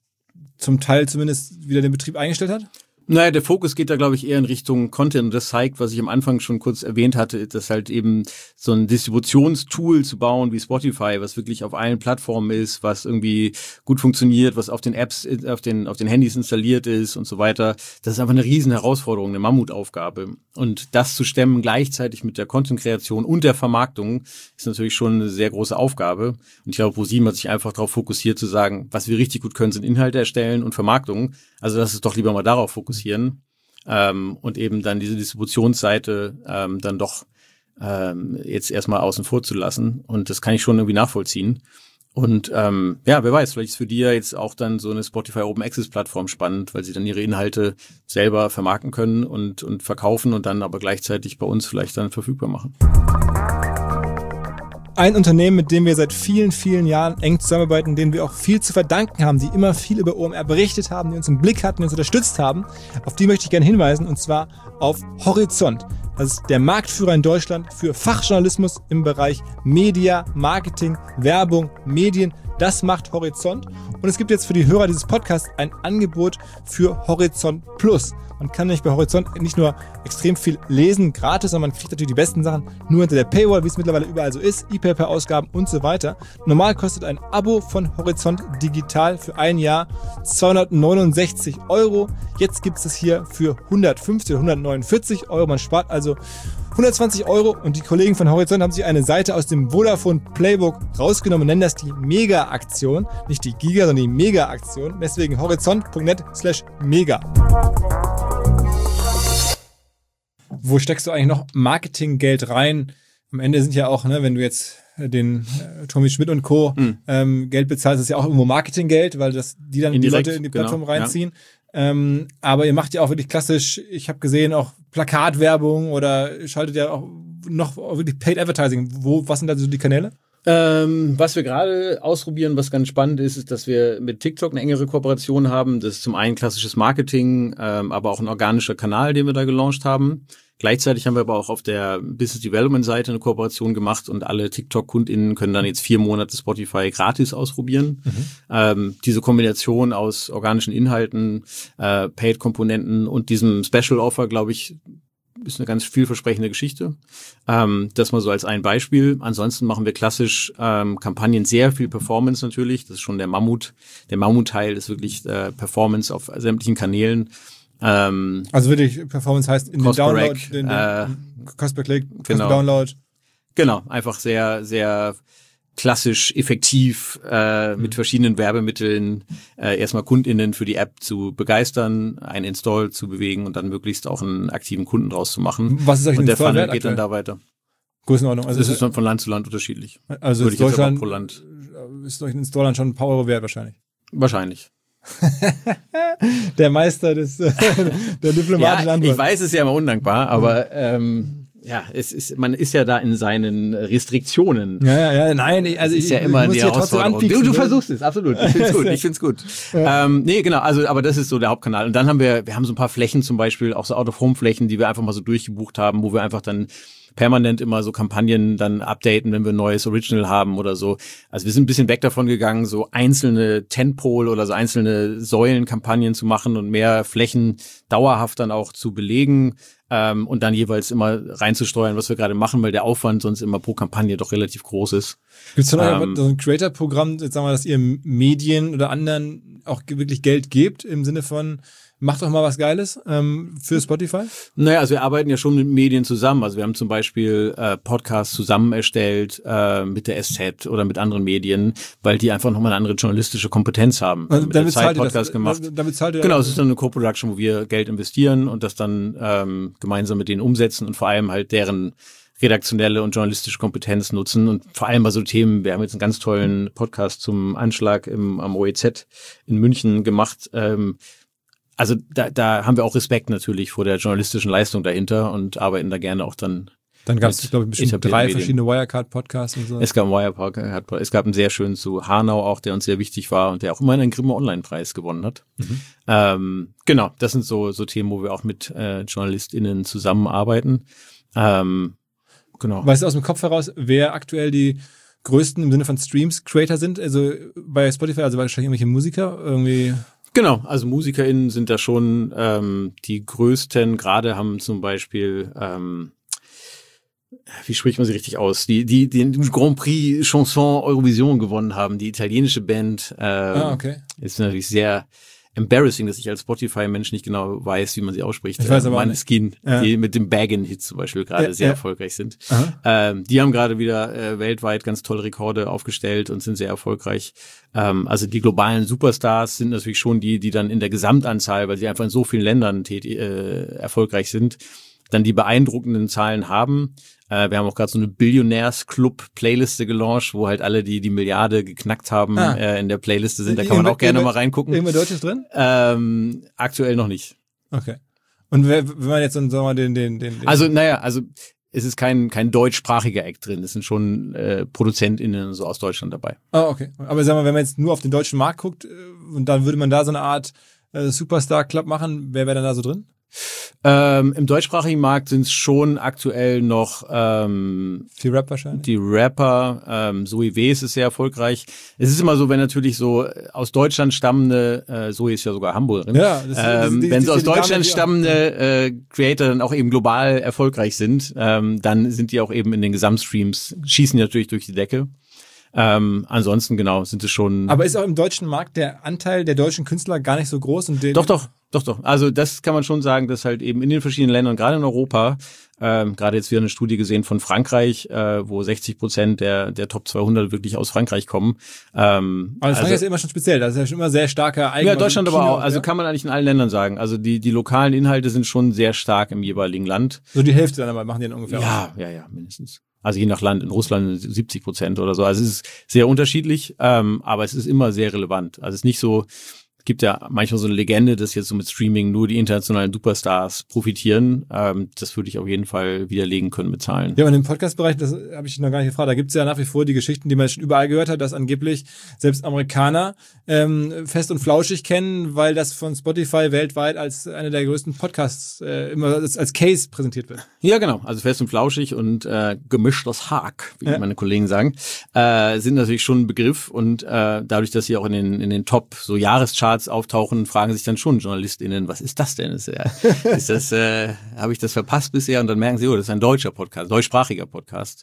zum Teil zumindest wieder den Betrieb eingestellt hat? Naja, der Fokus geht da, glaube ich, eher in Richtung Content. Und das zeigt, was ich am Anfang schon kurz erwähnt hatte, dass halt eben so ein Distributionstool zu bauen wie Spotify, was wirklich auf allen Plattformen ist, was irgendwie gut funktioniert, was auf den Apps, auf den, auf den Handys installiert ist und so weiter. Das ist einfach eine riesen Herausforderung, eine Mammutaufgabe. Und das zu stemmen gleichzeitig mit der Content-Kreation und der Vermarktung ist natürlich schon eine sehr große Aufgabe. Und ich glaube, ProSieben hat sich einfach darauf fokussiert zu sagen, was wir richtig gut können, sind Inhalte erstellen und Vermarktung. Also lass es doch lieber mal darauf fokussieren. Ähm, und eben dann diese Distributionsseite ähm, dann doch ähm, jetzt erstmal außen vor zu lassen. Und das kann ich schon irgendwie nachvollziehen. Und ähm, ja, wer weiß, vielleicht ist für die ja jetzt auch dann so eine Spotify Open Access Plattform spannend, weil sie dann ihre Inhalte selber vermarkten können und und verkaufen und dann aber gleichzeitig bei uns vielleicht dann verfügbar machen. Ein Unternehmen, mit dem wir seit vielen, vielen Jahren eng zusammenarbeiten, denen wir auch viel zu verdanken haben, die immer viel über O M R berichtet haben, die uns im Blick hatten, die uns unterstützt haben, auf die möchte ich gerne hinweisen, und zwar auf Horizont. Das ist der Marktführer in Deutschland für Fachjournalismus im Bereich Media, Marketing, Werbung, Medien. Das macht Horizont. Und es gibt jetzt für die Hörer dieses Podcasts ein Angebot für Horizont Plus. Man kann nämlich bei Horizont nicht nur extrem viel lesen, gratis, sondern man kriegt natürlich die besten Sachen nur hinter der Paywall, wie es mittlerweile überall so ist, E-Paper-Ausgaben und so weiter. Normal kostet ein Abo von Horizont Digital für ein Jahr zweihundertneunundsechzig Euro. Jetzt gibt es es hier für hundertfünfzig oder hundertneunundvierzig Euro. Man spart also hundertzwanzig Euro, und die Kollegen von Horizont haben sich eine Seite aus dem Vodafone Playbook rausgenommen und nennen das die Mega-Aktion. Nicht die Giga, sondern die Mega-Aktion. Deswegen horizont.net slash mega. Wo steckst du eigentlich noch Marketinggeld rein? Am Ende sind ja auch, ne, wenn du jetzt den äh, Tommy Schmidt und Co. Mhm. ähm, Geld bezahlst, ist ja auch irgendwo Marketinggeld, weil das die dann Indirekt, die Leute in die Plattform genau, reinziehen. Ja. Ähm, aber ihr macht ja auch wirklich klassisch, ich habe gesehen, auch Plakatwerbung oder schaltet ja auch noch wirklich Paid Advertising. Wo, was sind da so die Kanäle? Ähm, was wir gerade ausprobieren, was ganz spannend ist, ist, dass wir mit TikTok eine engere Kooperation haben. Das ist zum einen klassisches Marketing, ähm, aber auch ein organischer Kanal, den wir da gelauncht haben. Gleichzeitig haben wir aber auch auf der Business Development Seite eine Kooperation gemacht, und alle TikTok-KundInnen können dann jetzt vier Monate Spotify gratis ausprobieren. Mhm. Ähm, diese Kombination aus organischen Inhalten, äh, Paid-Komponenten und diesem Special Offer, glaube ich, ist eine ganz vielversprechende Geschichte. Ähm, das mal so als ein Beispiel. Ansonsten machen wir klassisch ähm, Kampagnen, sehr viel Performance natürlich. Das ist schon der Mammut. Der Mammutteil ist wirklich äh, Performance auf sämtlichen Kanälen. Ähm, also wirklich Performance heißt in den Download, den, den äh, Cost per Click, Cost genau. per Download. Genau, einfach sehr, sehr klassisch, effektiv äh, mit verschiedenen Werbemitteln äh, erstmal KundInnen für die App zu begeistern, einen Install zu bewegen und dann möglichst auch einen aktiven Kunden draus zu machen. Was ist euch und der Funnel geht aktuell? Dann da weiter. Größenordnung. Also das ist von Land zu Land unterschiedlich. Also Würde ist Deutschland, pro Land. Ist euch ein Install dann schon ein paar Euro wert wahrscheinlich? Wahrscheinlich. Der Meister des der diplomatischen ja, Antwort. Ich weiß, es ist ja immer undankbar, aber ähm, ja, es ist, man ist ja da in seinen Restriktionen. Ja, ja, ja, nein, ich, also es ist ich, ja immer ich muss die ja trotzdem Herausforderung. anpieksen, Du, du ne? versuchst es, absolut. Ich find's gut, ich find's gut. Ja. Ähm, nee, genau, also, aber das ist so der Hauptkanal. Und dann haben wir, wir haben so ein paar Flächen zum Beispiel, auch so Out-of-Home-Flächen, die wir einfach mal so durchgebucht haben, wo wir einfach dann permanent immer so Kampagnen dann updaten, wenn wir ein neues Original haben oder so. Also wir sind ein bisschen weg davon gegangen, so einzelne Tentpole oder so einzelne Säulenkampagnen zu machen und mehr Flächen dauerhaft dann auch zu belegen ähm, und dann jeweils immer reinzusteuern, was wir gerade machen, weil der Aufwand sonst immer pro Kampagne doch relativ groß ist. Gibt es da ähm, so ein Creator-Programm, jetzt sagen wir, dass ihr Medien oder anderen auch wirklich Geld gebt, im Sinne von macht doch mal was Geiles ähm, für Spotify? Naja, also wir arbeiten ja schon mit Medien zusammen. Also wir haben zum Beispiel äh, Podcasts zusammen erstellt äh, mit der S Z oder mit anderen Medien, weil die einfach nochmal eine andere journalistische Kompetenz haben. Also, mit damit der Zeit zahlt Podcast das, gemacht. Damit zahlt ihr genau, es ist dann eine Co-Production, wo wir Geld investieren und das dann ähm, gemeinsam mit denen umsetzen und vor allem halt deren redaktionelle und journalistische Kompetenz nutzen und vor allem bei so Themen, wir haben jetzt einen ganz tollen Podcast zum Anschlag im, am O E Z in München gemacht. Ähm, also da, da haben wir auch Respekt natürlich vor der journalistischen Leistung dahinter und arbeiten da gerne auch dann. Dann gab es, glaube ich, bestimmt drei Medien. verschiedene Wirecard-Podcasts und so. Es gab einen Wirecard, es gab einen sehr schönen zu Hanau auch, der uns sehr wichtig war und der auch immer einen Grimme Online-Preis gewonnen hat. Mhm. Ähm, genau, das sind so, so Themen, wo wir auch mit äh, JournalistInnen zusammenarbeiten. Ähm, Genau. Weißt du aus dem Kopf heraus, wer aktuell die größten im Sinne von Streams Creator sind? Also bei Spotify, also wahrscheinlich irgendwelche Musiker irgendwie. Genau, also MusikerInnen sind da schon ähm, die größten. Gerade haben zum Beispiel, ähm, wie spricht man sie richtig aus? Die die den Grand Prix Chanson Eurovision gewonnen haben. Die italienische Band. Ähm, ah, okay. Ist natürlich sehr embarrassing, dass ich als Spotify-Mensch nicht genau weiß, wie man sie ausspricht. Ich weiß aber Måneskin, ja. die mit dem Baggin-Hit zum Beispiel gerade ja, sehr ja. erfolgreich sind. Ähm, die haben gerade wieder äh, weltweit ganz tolle Rekorde aufgestellt und sind sehr erfolgreich. Ähm, also die globalen Superstars sind natürlich schon die, die dann in der Gesamtanzahl, weil sie einfach in so vielen Ländern tät- äh, erfolgreich sind, dann die beeindruckenden Zahlen haben. Äh, wir haben auch gerade so eine Billionärs-Club-Playliste gelauncht, wo halt alle, die die Milliarde geknackt haben, ah. äh, in der Playliste sind. Da kann man auch gerne mal reingucken. Irgendwer Deutsches drin? Ähm, aktuell noch nicht. Okay. Und wenn man jetzt sagen wir mal, den, den, den, den... Also, naja, also es ist kein kein deutschsprachiger Act drin. Es sind schon äh, ProduzentInnen so aus Deutschland dabei. Ah, okay. Aber sagen wir, wenn man jetzt nur auf den deutschen Markt guckt und dann würde man da so eine Art äh, Superstar-Club machen, wer wäre dann da so drin? Ähm, Im deutschsprachigen Markt sind es schon aktuell noch ähm, viel Rap wahrscheinlich. Die Rapper, ähm, Zoe W. ist sehr erfolgreich. Es ist immer so, wenn natürlich so aus Deutschland stammende, äh, Zoe ist ja sogar Hamburgerin, ja, das, ähm, das, das, wenn so das, aus Deutschland stammende äh, Creator dann auch eben global erfolgreich sind, ähm, dann sind die auch eben in den Gesamtstreams, schießen die natürlich durch die Decke. Ähm, ansonsten genau sind es schon. Aber ist auch im deutschen Markt der Anteil der deutschen Künstler gar nicht so groß? Und den doch, doch, doch, doch. Also das kann man schon sagen, dass halt eben in den verschiedenen Ländern, gerade in Europa, ähm, gerade jetzt wieder eine Studie gesehen von Frankreich, äh, wo sechzig Prozent der der Top zweihundert wirklich aus Frankreich kommen. Ähm, aber Frankreich also, ist ja immer schon speziell, das ist ja schon immer sehr starker Eigen- Ja, Deutschland aber auch. Also ja? kann man eigentlich in allen Ländern sagen. Also die die lokalen Inhalte sind schon sehr stark im jeweiligen Land. So die Hälfte dann aber machen die dann ungefähr. Ja, aus. ja, ja, mindestens. Also je nach Land, in Russland siebzig Prozent oder so. Also es ist sehr unterschiedlich, ähm, aber es ist immer sehr relevant. Also es ist nicht so, es gibt ja manchmal so eine Legende, dass jetzt so mit Streaming nur die internationalen Superstars profitieren. Ähm, das würde ich auf jeden Fall widerlegen können mit Zahlen. Ja, und im Podcast-Bereich, das habe ich noch gar nicht gefragt, da gibt es ja nach wie vor die Geschichten, die man schon überall gehört hat, dass angeblich selbst Amerikaner ähm, Fest und Flauschig kennen, weil das von Spotify weltweit als einer der größten Podcasts äh, immer als, als Case präsentiert wird. Ja, genau. Also Fest und Flauschig und äh, gemischtes Hack, wie ja. meine Kollegen sagen, äh, sind natürlich schon ein Begriff und äh, dadurch, dass sie auch in den in den Top so Jahrescharts auftauchen, fragen sich dann schon JournalistInnen, was ist das denn? Ist, äh, ist das, äh, habe ich das verpasst bisher? Und dann merken sie, oh, das ist ein deutscher Podcast, deutschsprachiger Podcast.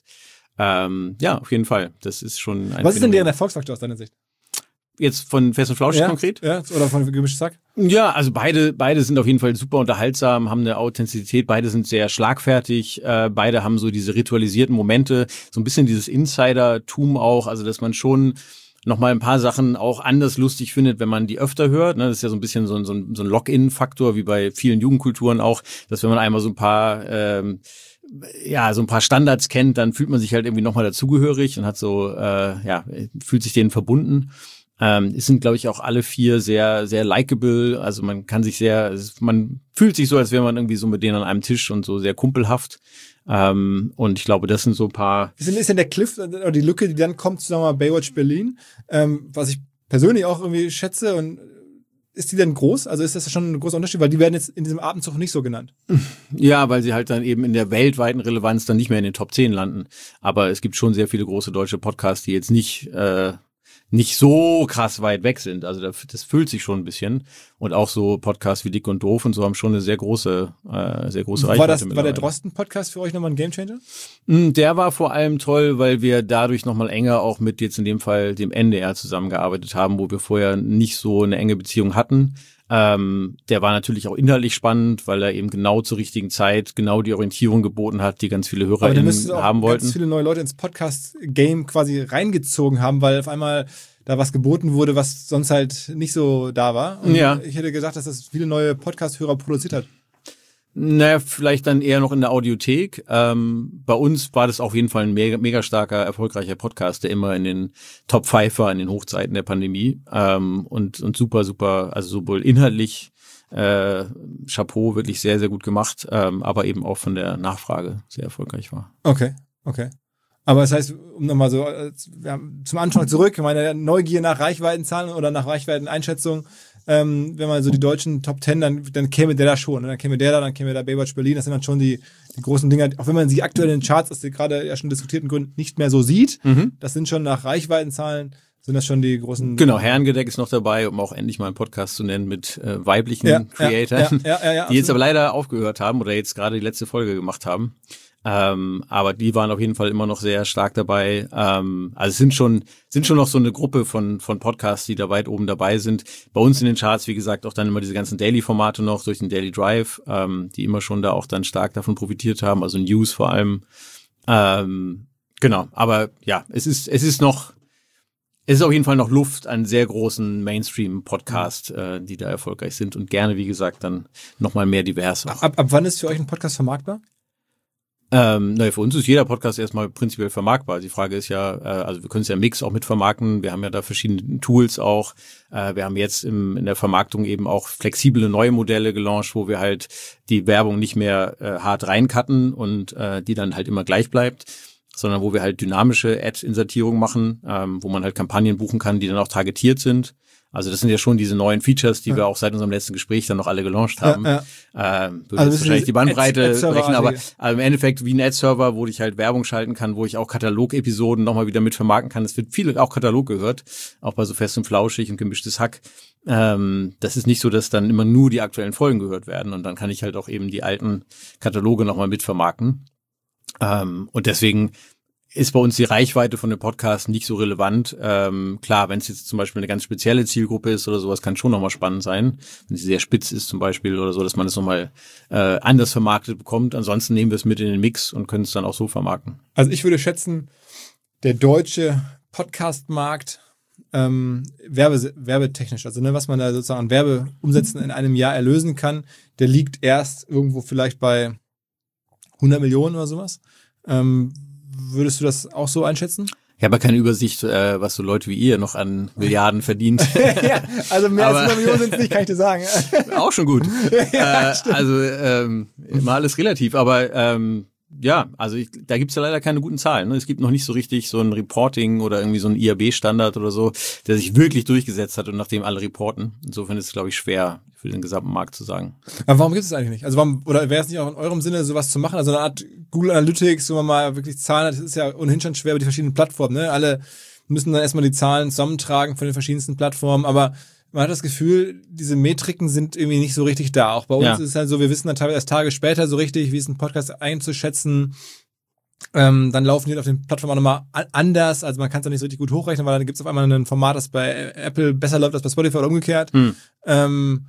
Ähm, ja, auf jeden Fall. Das ist schon ein Was Phänomen. ist denn deren Erfolgsfaktor aus deiner Sicht? Jetzt von Fest und Flauschig ja, konkret? Ja, oder von Gemischtes Hack? Ja, also beide beide sind auf jeden Fall super unterhaltsam, haben eine Authentizität, beide sind sehr schlagfertig, äh, beide haben so diese ritualisierten Momente, so ein bisschen dieses Insider-Tum auch, also dass man schon noch mal ein paar Sachen auch anders lustig findet, wenn man die öfter hört. Das ist ja so ein bisschen so ein, so ein, so ein Lock-in-Faktor, wie bei vielen Jugendkulturen auch, dass wenn man einmal so ein paar ähm, ja, so ein paar Standards kennt, dann fühlt man sich halt irgendwie noch mal dazugehörig und hat so, äh, ja, fühlt sich denen verbunden. Ähm, es sind, glaube ich, auch alle vier sehr, sehr likable. Also man kann sich sehr, man fühlt sich so, als wäre man irgendwie so mit denen an einem Tisch und so sehr kumpelhaft. Ähm, und ich glaube, das sind so ein paar. Ist denn, ist denn der Cliff oder die Lücke, die dann kommt, sagen wir mal Baywatch Berlin, ähm, was ich persönlich auch irgendwie schätze, und ist die denn groß? Also ist das schon ein großer Unterschied, weil die werden jetzt in diesem Abendzug nicht so genannt. Ja, weil sie halt dann eben in der weltweiten Relevanz dann nicht mehr in den Top zehn landen. Aber es gibt schon sehr viele große deutsche Podcasts, die jetzt nicht äh, nicht so krass weit weg sind. Also das, das fühlt sich schon ein bisschen. Und auch so Podcasts wie Dick und Doof und so haben schon eine sehr große, äh, sehr große Reichweite. War das, war der Drosten-Podcast für euch nochmal ein Gamechanger? Der war vor allem toll, weil wir dadurch nochmal enger auch mit jetzt in dem Fall dem N D R zusammengearbeitet haben, wo wir vorher nicht so eine enge Beziehung hatten. Ähm, der war natürlich auch inhaltlich spannend, weil er eben genau zur richtigen Zeit genau die Orientierung geboten hat, die ganz viele HörerInnen haben wollten. Ganz viele neue Leute ins Podcast-Game quasi reingezogen haben, weil auf einmal da was geboten wurde, was sonst halt nicht so da war. Und ja. Ich hätte gesagt, dass das viele neue Podcast-Hörer produziert hat. Naja, vielleicht dann eher noch in der Audiothek. Ähm, bei uns war das auf jeden Fall ein mega, mega starker, erfolgreicher Podcast, der immer in den Top fünf war in den Hochzeiten der Pandemie. Ähm, und, und super, super, also sowohl inhaltlich, äh, Chapeau, wirklich sehr, sehr gut gemacht, ähm, aber eben auch von der Nachfrage sehr erfolgreich war. Okay, okay. Aber das heißt, um nochmal so ja, zum Anfang zurück, meine Neugier nach Reichweitenzahlen oder nach Reichweiteneinschätzung, ähm, wenn man so die deutschen Top Ten, dann, dann käme der da schon. Dann käme der da, dann käme da Baywatch Berlin. Das sind dann schon die, die großen Dinger, auch wenn man sie aktuell in den Charts aus den gerade ja schon diskutierten Gründen nicht mehr so sieht. Mhm. Das sind schon nach Reichweitenzahlen, sind das schon die großen... Genau, Herrengedeck ist noch dabei, um auch endlich mal einen Podcast zu nennen mit äh, weiblichen ja, Creatoren, ja, ja, ja, ja, die jetzt aber leider aufgehört haben oder jetzt gerade die letzte Folge gemacht haben. Ähm, aber die waren auf jeden Fall immer noch sehr stark dabei. Ähm, also es sind schon sind schon noch so eine Gruppe von von Podcasts, die da weit oben dabei sind. Bei uns in den Charts, wie gesagt, auch dann immer diese ganzen Daily-Formate noch durch den Daily Drive, ähm, die immer schon da auch dann stark davon profitiert haben, also News vor allem. Ähm, genau, aber ja, es ist es ist noch es ist auf jeden Fall noch Luft an sehr großen Mainstream-Podcasts, äh, die da erfolgreich sind und gerne, wie gesagt, dann nochmal mehr divers. Ab, ab wann ist für euch ein Podcast vermarktbar? Ähm, naja, für uns ist jeder Podcast erstmal prinzipiell vermarktbar. Die Frage ist ja, äh, also wir können es ja Mix auch mit vermarkten. Wir haben ja da verschiedene Tools auch. Äh, wir haben jetzt im, in der Vermarktung eben auch flexible neue Modelle gelauncht, wo wir halt die Werbung nicht mehr äh, hart reincutten und äh, die dann halt immer gleich bleibt, sondern wo wir halt dynamische Ad-Insertierung machen, ähm, wo man halt Kampagnen buchen kann, die dann auch targetiert sind. Also das sind ja schon diese neuen Features, die ja. wir auch seit unserem letzten Gespräch dann noch alle gelauncht haben. Ja, ja. Ähm, würde also jetzt wahrscheinlich die Bandbreite Ad- brechen, aber also im Endeffekt wie ein Ad-Server, wo ich halt Werbung schalten kann, wo ich auch Katalog-Episoden nochmal wieder mit vermarkten kann. Es wird viel auch Katalog gehört, auch bei so Fest und Flauschig und Gemischtes Hack. Ähm, das ist nicht so, dass dann immer nur die aktuellen Folgen gehört werden und dann kann ich halt auch eben die alten Kataloge nochmal mit vermarkten. Ähm, und deswegen ist bei uns die Reichweite von dem Podcast nicht so relevant. Ähm, klar, wenn es jetzt zum Beispiel eine ganz spezielle Zielgruppe ist oder sowas, kann schon nochmal spannend sein. Wenn sie sehr spitz ist zum Beispiel oder so, dass man es nochmal äh, anders vermarktet bekommt. Ansonsten nehmen wir es mit in den Mix und können es dann auch so vermarkten. Also ich würde schätzen, der deutsche Podcast-Markt ähm, werbe, werbetechnisch, also ne, was man da sozusagen an Werbeumsätzen in einem Jahr erlösen kann, der liegt erst irgendwo vielleicht bei hundert Millionen oder sowas. Ähm, Würdest du das auch so einschätzen? Ich habe ja keine Übersicht, äh, was so Leute wie ihr noch an Milliarden verdient. Ja, also mehr aber, als hundert Millionen sind es nicht, kann ich dir sagen. Auch schon gut. Ja, äh, also ähm, immer alles relativ, aber ähm, ja, also ich, da gibt's ja leider keine guten Zahlen. Ne? Es gibt noch nicht so richtig so ein Reporting oder irgendwie so ein I A B-Standard oder so, der sich wirklich durchgesetzt hat und nach dem alle reporten. Insofern ist es, glaube ich, schwer für den gesamten Markt zu sagen. Aber warum gibt es das eigentlich nicht? Also warum, oder wäre es nicht auch in eurem Sinne, sowas zu machen? Also eine Art Google Analytics, wo man mal wirklich Zahlen hat. Das ist ja ohnehin schon schwer über die verschiedenen Plattformen. Ne? Alle müssen dann erstmal die Zahlen zusammentragen von den verschiedensten Plattformen, aber man hat das Gefühl, diese Metriken sind irgendwie nicht so richtig da. Auch bei uns ja. ist es halt so, wir wissen dann teilweise erst Tage später so richtig, wie ist ein Podcast einzuschätzen. Ähm, dann laufen die auf den Plattformen auch nochmal anders. Also man kann es dann nicht so richtig gut hochrechnen, weil dann gibt es auf einmal ein Format, das bei Apple besser läuft als bei Spotify oder umgekehrt. Hm. Ähm,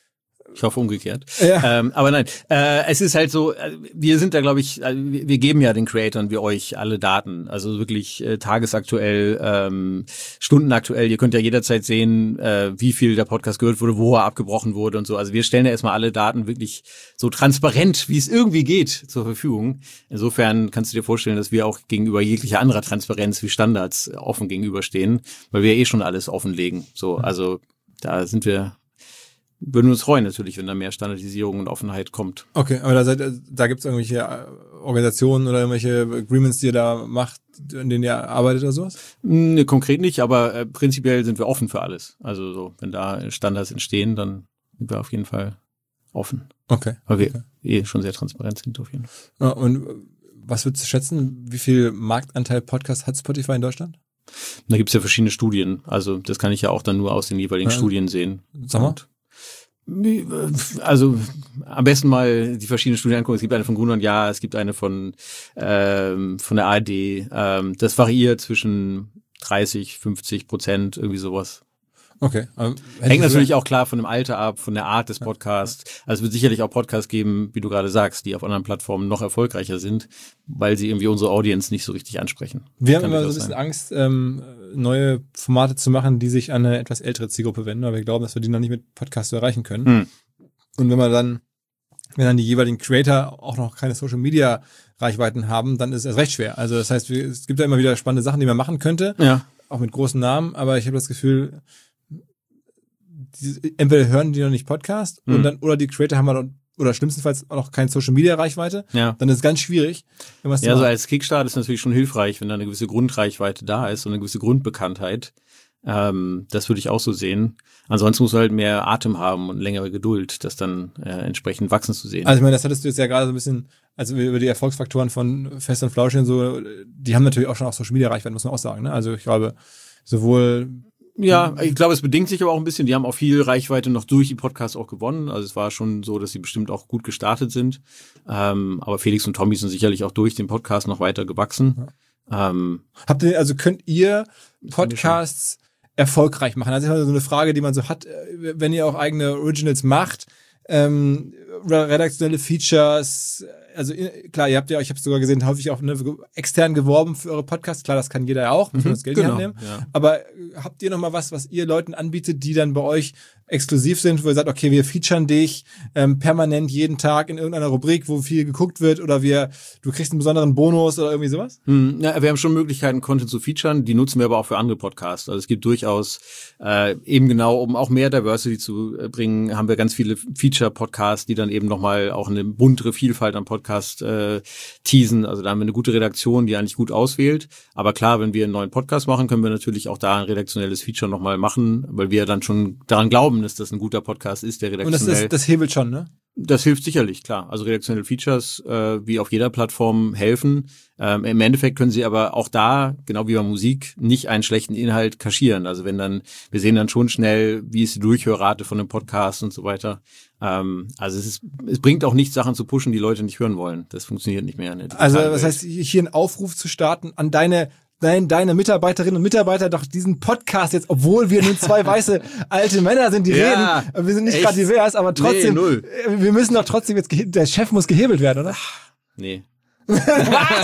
Ich hoffe umgekehrt. Ja. Ähm, aber nein, äh, es ist halt so, wir sind da, glaube ich, wir geben ja den Creatoren wie euch alle Daten. Also wirklich äh, tagesaktuell, ähm, stundenaktuell. Ihr könnt ja jederzeit sehen, äh, wie viel der Podcast gehört wurde, wo er abgebrochen wurde und so. Also wir stellen ja erstmal alle Daten wirklich so transparent, wie es irgendwie geht, zur Verfügung. Insofern kannst du dir vorstellen, dass wir auch gegenüber jeglicher anderer Transparenz wie Standards offen gegenüberstehen, weil wir eh schon alles offenlegen. So, also da sind wir würden uns freuen natürlich, wenn da mehr Standardisierung und Offenheit kommt. Okay, aber da, seid, da gibt es irgendwelche Organisationen oder irgendwelche Agreements, die ihr da macht, in denen ihr arbeitet oder sowas? Nee, konkret nicht, aber äh, prinzipiell sind wir offen für alles. Also so, wenn da Standards entstehen, dann sind wir auf jeden Fall offen. Okay. Weil wir okay. eh schon sehr transparent sind auf jeden Fall. Ja, und was würdest du schätzen, wie viel Marktanteil Podcast hat Spotify in Deutschland? Da gibt's ja verschiedene Studien. Also das kann ich ja auch dann nur aus den jeweiligen ja. Studien sehen. Sag mal. Und also am besten mal die verschiedenen Studien angucken. Es gibt eine von Gruner und Jahr, es gibt eine von ähm, von der A R D. Ähm, das variiert zwischen dreißig, fünfzig Prozent, irgendwie sowas. Okay. Ähm, Hängt natürlich auch klar von dem Alter ab, von der Art des Podcasts. Also es wird sicherlich auch Podcasts geben, wie du gerade sagst, die auf anderen Plattformen noch erfolgreicher sind, weil sie irgendwie unsere Audience nicht so richtig ansprechen. Wir haben immer so ein bisschen sein. Angst, ähm, neue Formate zu machen, die sich an eine etwas ältere Zielgruppe wenden, aber wir glauben, dass wir die noch nicht mit Podcasts so erreichen können. Hm. Und wenn man dann, wenn dann die jeweiligen Creator auch noch keine Social Media Reichweiten haben, dann ist es erst recht schwer. Also das heißt, es gibt da immer wieder spannende Sachen, die man machen könnte, ja. auch mit großen Namen, aber ich habe das Gefühl, die, entweder hören die noch nicht Podcast mhm. und dann oder die Creator haben halt oder schlimmstenfalls auch noch keine Social Media Reichweite, ja. dann ist es ganz schwierig. Wenn ja, so als Kickstart ist natürlich schon hilfreich, wenn da eine gewisse Grundreichweite da ist und eine gewisse Grundbekanntheit. Ähm, das würde ich auch so sehen. Ansonsten muss man halt mehr Atem haben und längere Geduld, das dann äh, entsprechend wachsen zu sehen. Also ich meine, das hattest du jetzt ja gerade so ein bisschen, also über die Erfolgsfaktoren von Fest und Flauschig und so, die haben natürlich auch schon auch Social Media Reichweite, muss man auch sagen. Ne? Also ich glaube, sowohl Ja, ich glaube, es bedingt sich aber auch ein bisschen. Die haben auch viel Reichweite noch durch die Podcasts auch gewonnen. Also es war schon so, dass sie bestimmt auch gut gestartet sind. Ähm, aber Felix und Tommy sind sicherlich auch durch den Podcast noch weiter gewachsen. Ja. Ähm, Habt ihr, also könnt ihr Podcasts erfolgreich machen? Also das ist so eine Frage, die man so hat, wenn ihr auch eigene Originals macht, ähm, redaktionelle Features, also klar, ihr habt ja, ich habe sogar gesehen, häufig auch ne, extern geworben für eure Podcasts. Klar, das kann jeder ja auch, muss man das Geld genau, nicht abnehmen. Ja. Aber habt ihr noch mal was, was ihr Leuten anbietet, die dann bei euch exklusiv sind, wo ihr sagt, okay, wir featuren dich ähm, permanent jeden Tag in irgendeiner Rubrik, wo viel geguckt wird oder wir, du kriegst einen besonderen Bonus oder irgendwie sowas? Hm, ja, wir haben schon Möglichkeiten, Content zu featuren, die nutzen wir aber auch für andere Podcasts. Also es gibt durchaus äh, eben genau, um auch mehr Diversity zu äh, bringen, haben wir ganz viele Feature-Podcasts, die dann eben nochmal auch eine buntere Vielfalt an Podcasts äh, teasen. Also da haben wir eine gute Redaktion, die eigentlich gut auswählt. Aber klar, wenn wir einen neuen Podcast machen, können wir natürlich auch da ein redaktionelles Feature nochmal machen, weil wir dann schon daran glauben, dass das ein guter Podcast ist, der redaktionell... Und das, ist, das hebelt schon, ne? Das hilft sicherlich, klar. Also redaktionelle Features, äh, wie auf jeder Plattform, helfen. Ähm, im Endeffekt können sie aber auch da, genau wie bei Musik, nicht einen schlechten Inhalt kaschieren. Also wenn dann, wir sehen dann schon schnell, wie ist die Durchhörrate von einem Podcast und so weiter. Ähm, also es ist, es bringt auch nichts, Sachen zu pushen, die Leute nicht hören wollen. Das funktioniert nicht mehr. Also das heißt, hier einen Aufruf zu starten an deine Dein, deine Mitarbeiterinnen und Mitarbeiter doch diesen Podcast jetzt, obwohl wir nun zwei weiße alte Männer sind, die ja, reden, wir sind nicht gerade divers, aber trotzdem, nee, null. Wir müssen doch trotzdem jetzt, der Chef muss gehebelt werden, oder? Nee. Was?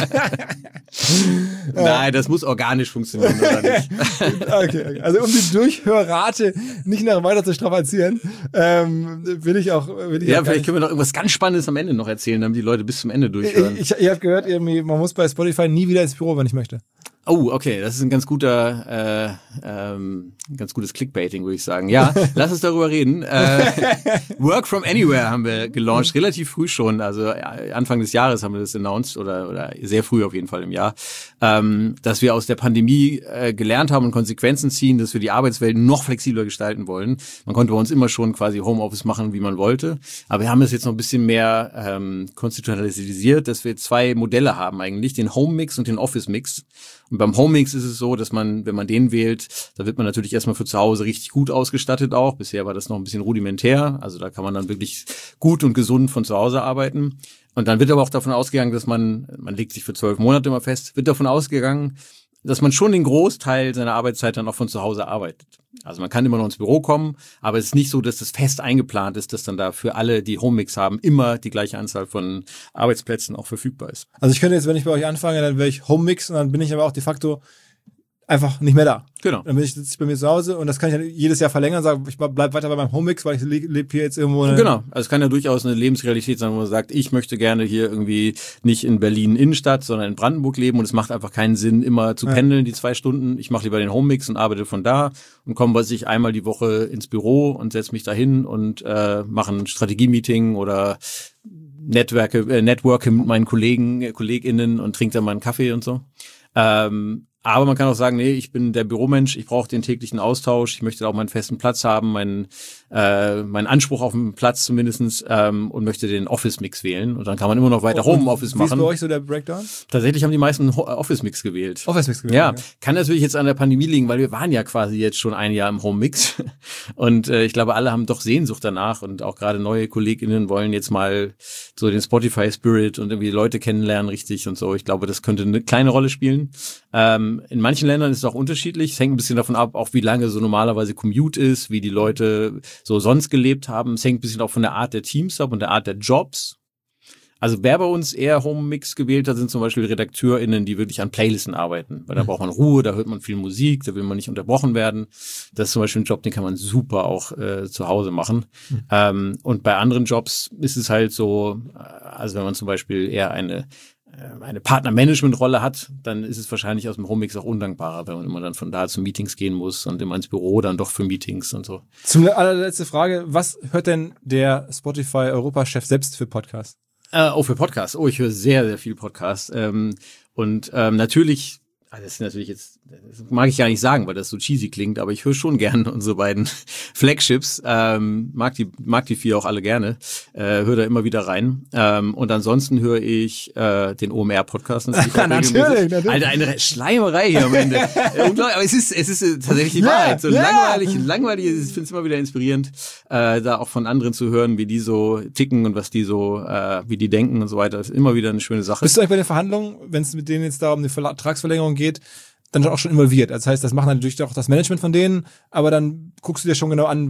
Nein, das muss organisch funktionieren, oder nicht? Okay, okay. Also um die Durchhörrate nicht noch weiter zu strapazieren, ähm, will ich auch... Will ich ja, auch vielleicht können wir noch irgendwas ganz Spannendes am Ende noch erzählen, damit die Leute bis zum Ende durchhören. Ich, ich, ich habe gehört, irgendwie, man muss bei Spotify nie wieder ins Büro, wenn ich möchte. Oh, okay, das ist ein ganz guter, äh, ähm, ganz gutes Clickbaiting, würde ich sagen. Ja, lass uns darüber reden. Äh, Work from Anywhere haben wir gelauncht, relativ früh schon, also Anfang des Jahres haben wir das announced oder oder sehr früh auf jeden Fall im Jahr, ähm, dass wir aus der Pandemie äh, gelernt haben und Konsequenzen ziehen, dass wir die Arbeitswelt noch flexibler gestalten wollen. Man konnte bei uns immer schon quasi Homeoffice machen, wie man wollte, aber wir haben das jetzt noch ein bisschen mehr ähm, konstitutionalisiert, dass wir zwei Modelle haben eigentlich, den Home-Mix und den Office-Mix. Und beim Home-Mix ist es so, dass man, wenn man den wählt, da wird man natürlich erstmal für zu Hause richtig gut ausgestattet auch. Bisher war das noch ein bisschen rudimentär. Also da kann man dann wirklich gut und gesund von zu Hause arbeiten. Und dann wird aber auch davon ausgegangen, dass man, man legt sich für zwölf Monate immer fest, wird davon ausgegangen, dass man schon den Großteil seiner Arbeitszeit dann auch von zu Hause arbeitet. Also man kann immer noch ins Büro kommen, aber es ist nicht so, dass das fest eingeplant ist, dass dann da für alle, die Homemix haben, immer die gleiche Anzahl von Arbeitsplätzen auch verfügbar ist. Also ich könnte jetzt, wenn ich bei euch anfange, dann wäre ich Homemix und dann bin ich aber auch de facto einfach nicht mehr da. Genau. Dann bin ich, sitze ich bei mir zu Hause und das kann ich dann jedes Jahr verlängern, sagen, ich bleib weiter bei meinem Homemix, weil ich lebe hier jetzt irgendwo. Genau. Also es kann ja durchaus eine Lebensrealität sein, wo man sagt, ich möchte gerne hier irgendwie nicht in Berlin Innenstadt, sondern in Brandenburg leben und es macht einfach keinen Sinn, immer zu pendeln, die zwei Stunden. Ich mache lieber den Homemix und arbeite von da und komme bei sich einmal die Woche ins Büro und setze mich dahin und äh, mache ein Strategie-Meeting oder Networke, äh, Networke mit meinen Kollegen, äh, KollegInnen und trinke dann mal einen Kaffee und so. Ähm, Aber man kann auch sagen, nee, ich bin der Büromensch, ich brauche den täglichen Austausch, ich möchte auch meinen festen Platz haben, meinen äh, meinen Anspruch auf den Platz zumindestens ähm, und möchte den Office-Mix wählen. Und dann kann man immer noch weiter Homeoffice machen. Wie ist bei euch so der Breakdown? Tatsächlich haben die meisten Office-Mix gewählt. Office-Mix gewählt, ja. ja. Kann natürlich jetzt an der Pandemie liegen, weil wir waren ja quasi jetzt schon ein Jahr im Home-Mix. Und äh, ich glaube, alle haben doch Sehnsucht danach und auch gerade neue KollegInnen wollen jetzt mal so den Spotify-Spirit und irgendwie Leute kennenlernen richtig und so. Ich glaube, das könnte eine kleine Rolle spielen. Ähm, in manchen Ländern ist es auch unterschiedlich. Es hängt ein bisschen davon ab, auch wie lange so normalerweise Commute ist, wie die Leute so sonst gelebt haben. Es hängt ein bisschen auch von der Art der Teams ab und der Art der Jobs. Also wer bei uns eher Home-Mix gewählt hat, sind zum Beispiel RedakteurInnen, die wirklich an Playlisten arbeiten. Weil da braucht man Ruhe, da hört man viel Musik, da will man nicht unterbrochen werden. Das ist zum Beispiel ein Job, den kann man super auch äh, zu Hause machen. Mhm. Ähm, und bei anderen Jobs ist es halt so, also wenn man zum Beispiel eher eine eine Partnermanagement-Rolle hat, dann ist es wahrscheinlich aus dem Homemix auch undankbarer, wenn man immer dann von da zu Meetings gehen muss und immer ins Büro dann doch für Meetings und so. Zum allerletzte Frage, was hört denn der Spotify-Europachef selbst für Podcasts? Äh, oh, für Podcasts. Oh, ich höre sehr, sehr viel Podcasts. Ähm, und ähm, natürlich, also das ist natürlich jetzt, das mag ich gar nicht sagen, weil das so cheesy klingt, aber ich höre schon gerne unsere beiden Flagships, ähm, mag die mag die vier auch alle gerne, äh, höre da immer wieder rein. Ähm, und ansonsten höre ich äh, den O M R-Podcast. Natürlich, natürlich. Alter, eine Schleimerei hier am Ende. äh, unglaublich, aber es ist es ist äh, tatsächlich die Wahrheit. So yeah, yeah. langweilig, langweilig. Ich finde es immer wieder inspirierend, äh, da auch von anderen zu hören, wie die so ticken und was die so, äh, wie die denken und so weiter. Das ist immer wieder eine schöne Sache. Bist du eigentlich bei den Verhandlungen, wenn es mit denen jetzt da um eine Vertragsverlängerung geht, dann auch schon involviert? Das heißt, das macht natürlich auch das Management von denen, aber dann guckst du dir schon genau an,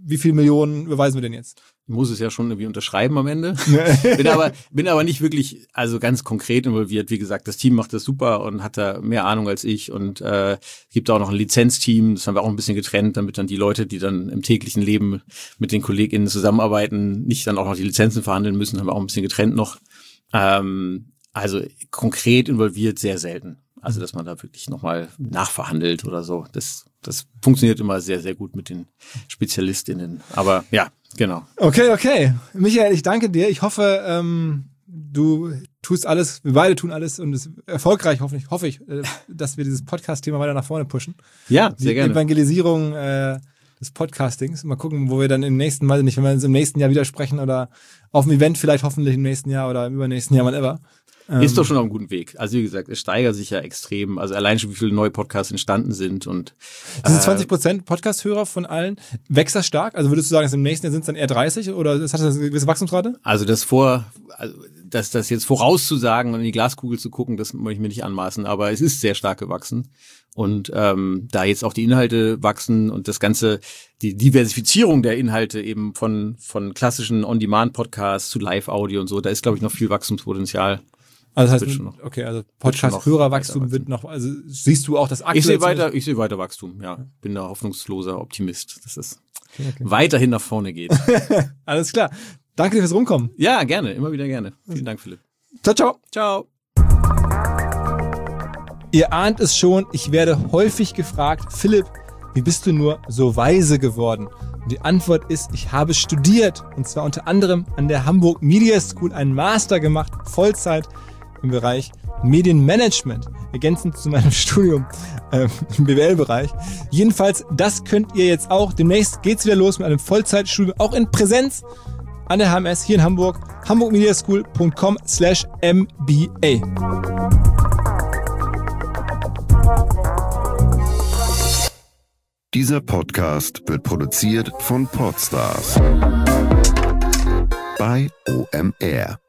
wie viele Millionen überweisen wir denn jetzt? Ich muss es ja schon irgendwie unterschreiben am Ende. bin aber bin aber nicht wirklich also ganz konkret involviert. Wie gesagt, das Team macht das super und hat da mehr Ahnung als ich und äh, gibt auch noch ein Lizenzteam. Das haben wir auch ein bisschen getrennt, damit dann die Leute, die dann im täglichen Leben mit den KollegInnen zusammenarbeiten, nicht dann auch noch die Lizenzen verhandeln müssen. Haben wir auch ein bisschen getrennt noch. Ähm, also konkret involviert sehr selten. Also dass man da wirklich nochmal nachverhandelt oder so. Das das funktioniert immer sehr, sehr gut mit den SpezialistInnen. Aber ja, genau. Okay, okay. Michael, ich danke dir. Ich hoffe, ähm, du tust alles, wir beide tun alles und es ist erfolgreich, hoffentlich, hoffe ich, äh, dass wir dieses Podcast-Thema weiter nach vorne pushen. Ja, sehr Die gerne. Evangelisierung äh, des Podcastings. Mal gucken, wo wir dann im nächsten Mal, nicht, wenn wir uns im nächsten Jahr wieder sprechen oder auf dem Event vielleicht hoffentlich im nächsten Jahr oder im übernächsten Jahr, whatever. Ist doch schon auf einem guten Weg. Also wie gesagt, es steigert sich ja extrem. Also allein schon, wie viele neue Podcasts entstanden sind. Und diese zwanzig Prozent Podcast-Hörer von allen, wächst das stark? Also würdest du sagen, dass im nächsten Jahr sind es dann eher dreißig oder hat das eine gewisse Wachstumsrate? Also das vor, also das, das jetzt vorauszusagen und in die Glaskugel zu gucken, das möchte ich mir nicht anmaßen. Aber es ist sehr stark gewachsen. Und ähm, da jetzt auch die Inhalte wachsen und das Ganze, die Diversifizierung der Inhalte eben von von klassischen On-Demand-Podcasts zu Live-Audio und so, da ist, glaube ich, noch viel Wachstumspotenzial. Also das heißt, okay, also Podcast-Hörerwachstum wird noch, also siehst du auch das aktuelle? Ich sehe weiter, ich sehe weiter Wachstum, ja. Bin da hoffnungsloser Optimist, dass es okay, okay. weiterhin nach vorne geht. Alles klar. Danke dir fürs Rumkommen. Ja, gerne, immer wieder gerne. Vielen Dank, Philipp. Ciao, ciao. Ciao. Ihr ahnt es schon, ich werde häufig gefragt, Philipp, wie bist du nur so weise geworden? Und die Antwort ist, ich habe studiert und zwar unter anderem an der Hamburg Media School einen Master gemacht, Vollzeit im Bereich Medienmanagement, ergänzend zu meinem Studium äh, im B W L-Bereich. Jedenfalls, das könnt ihr jetzt auch. Demnächst geht's wieder los mit einem Vollzeitstudium, auch in Präsenz an der H M S hier in Hamburg, hamburgmediaschool punkt com slash M B A. Dieser Podcast wird produziert von Podstars bei O M R.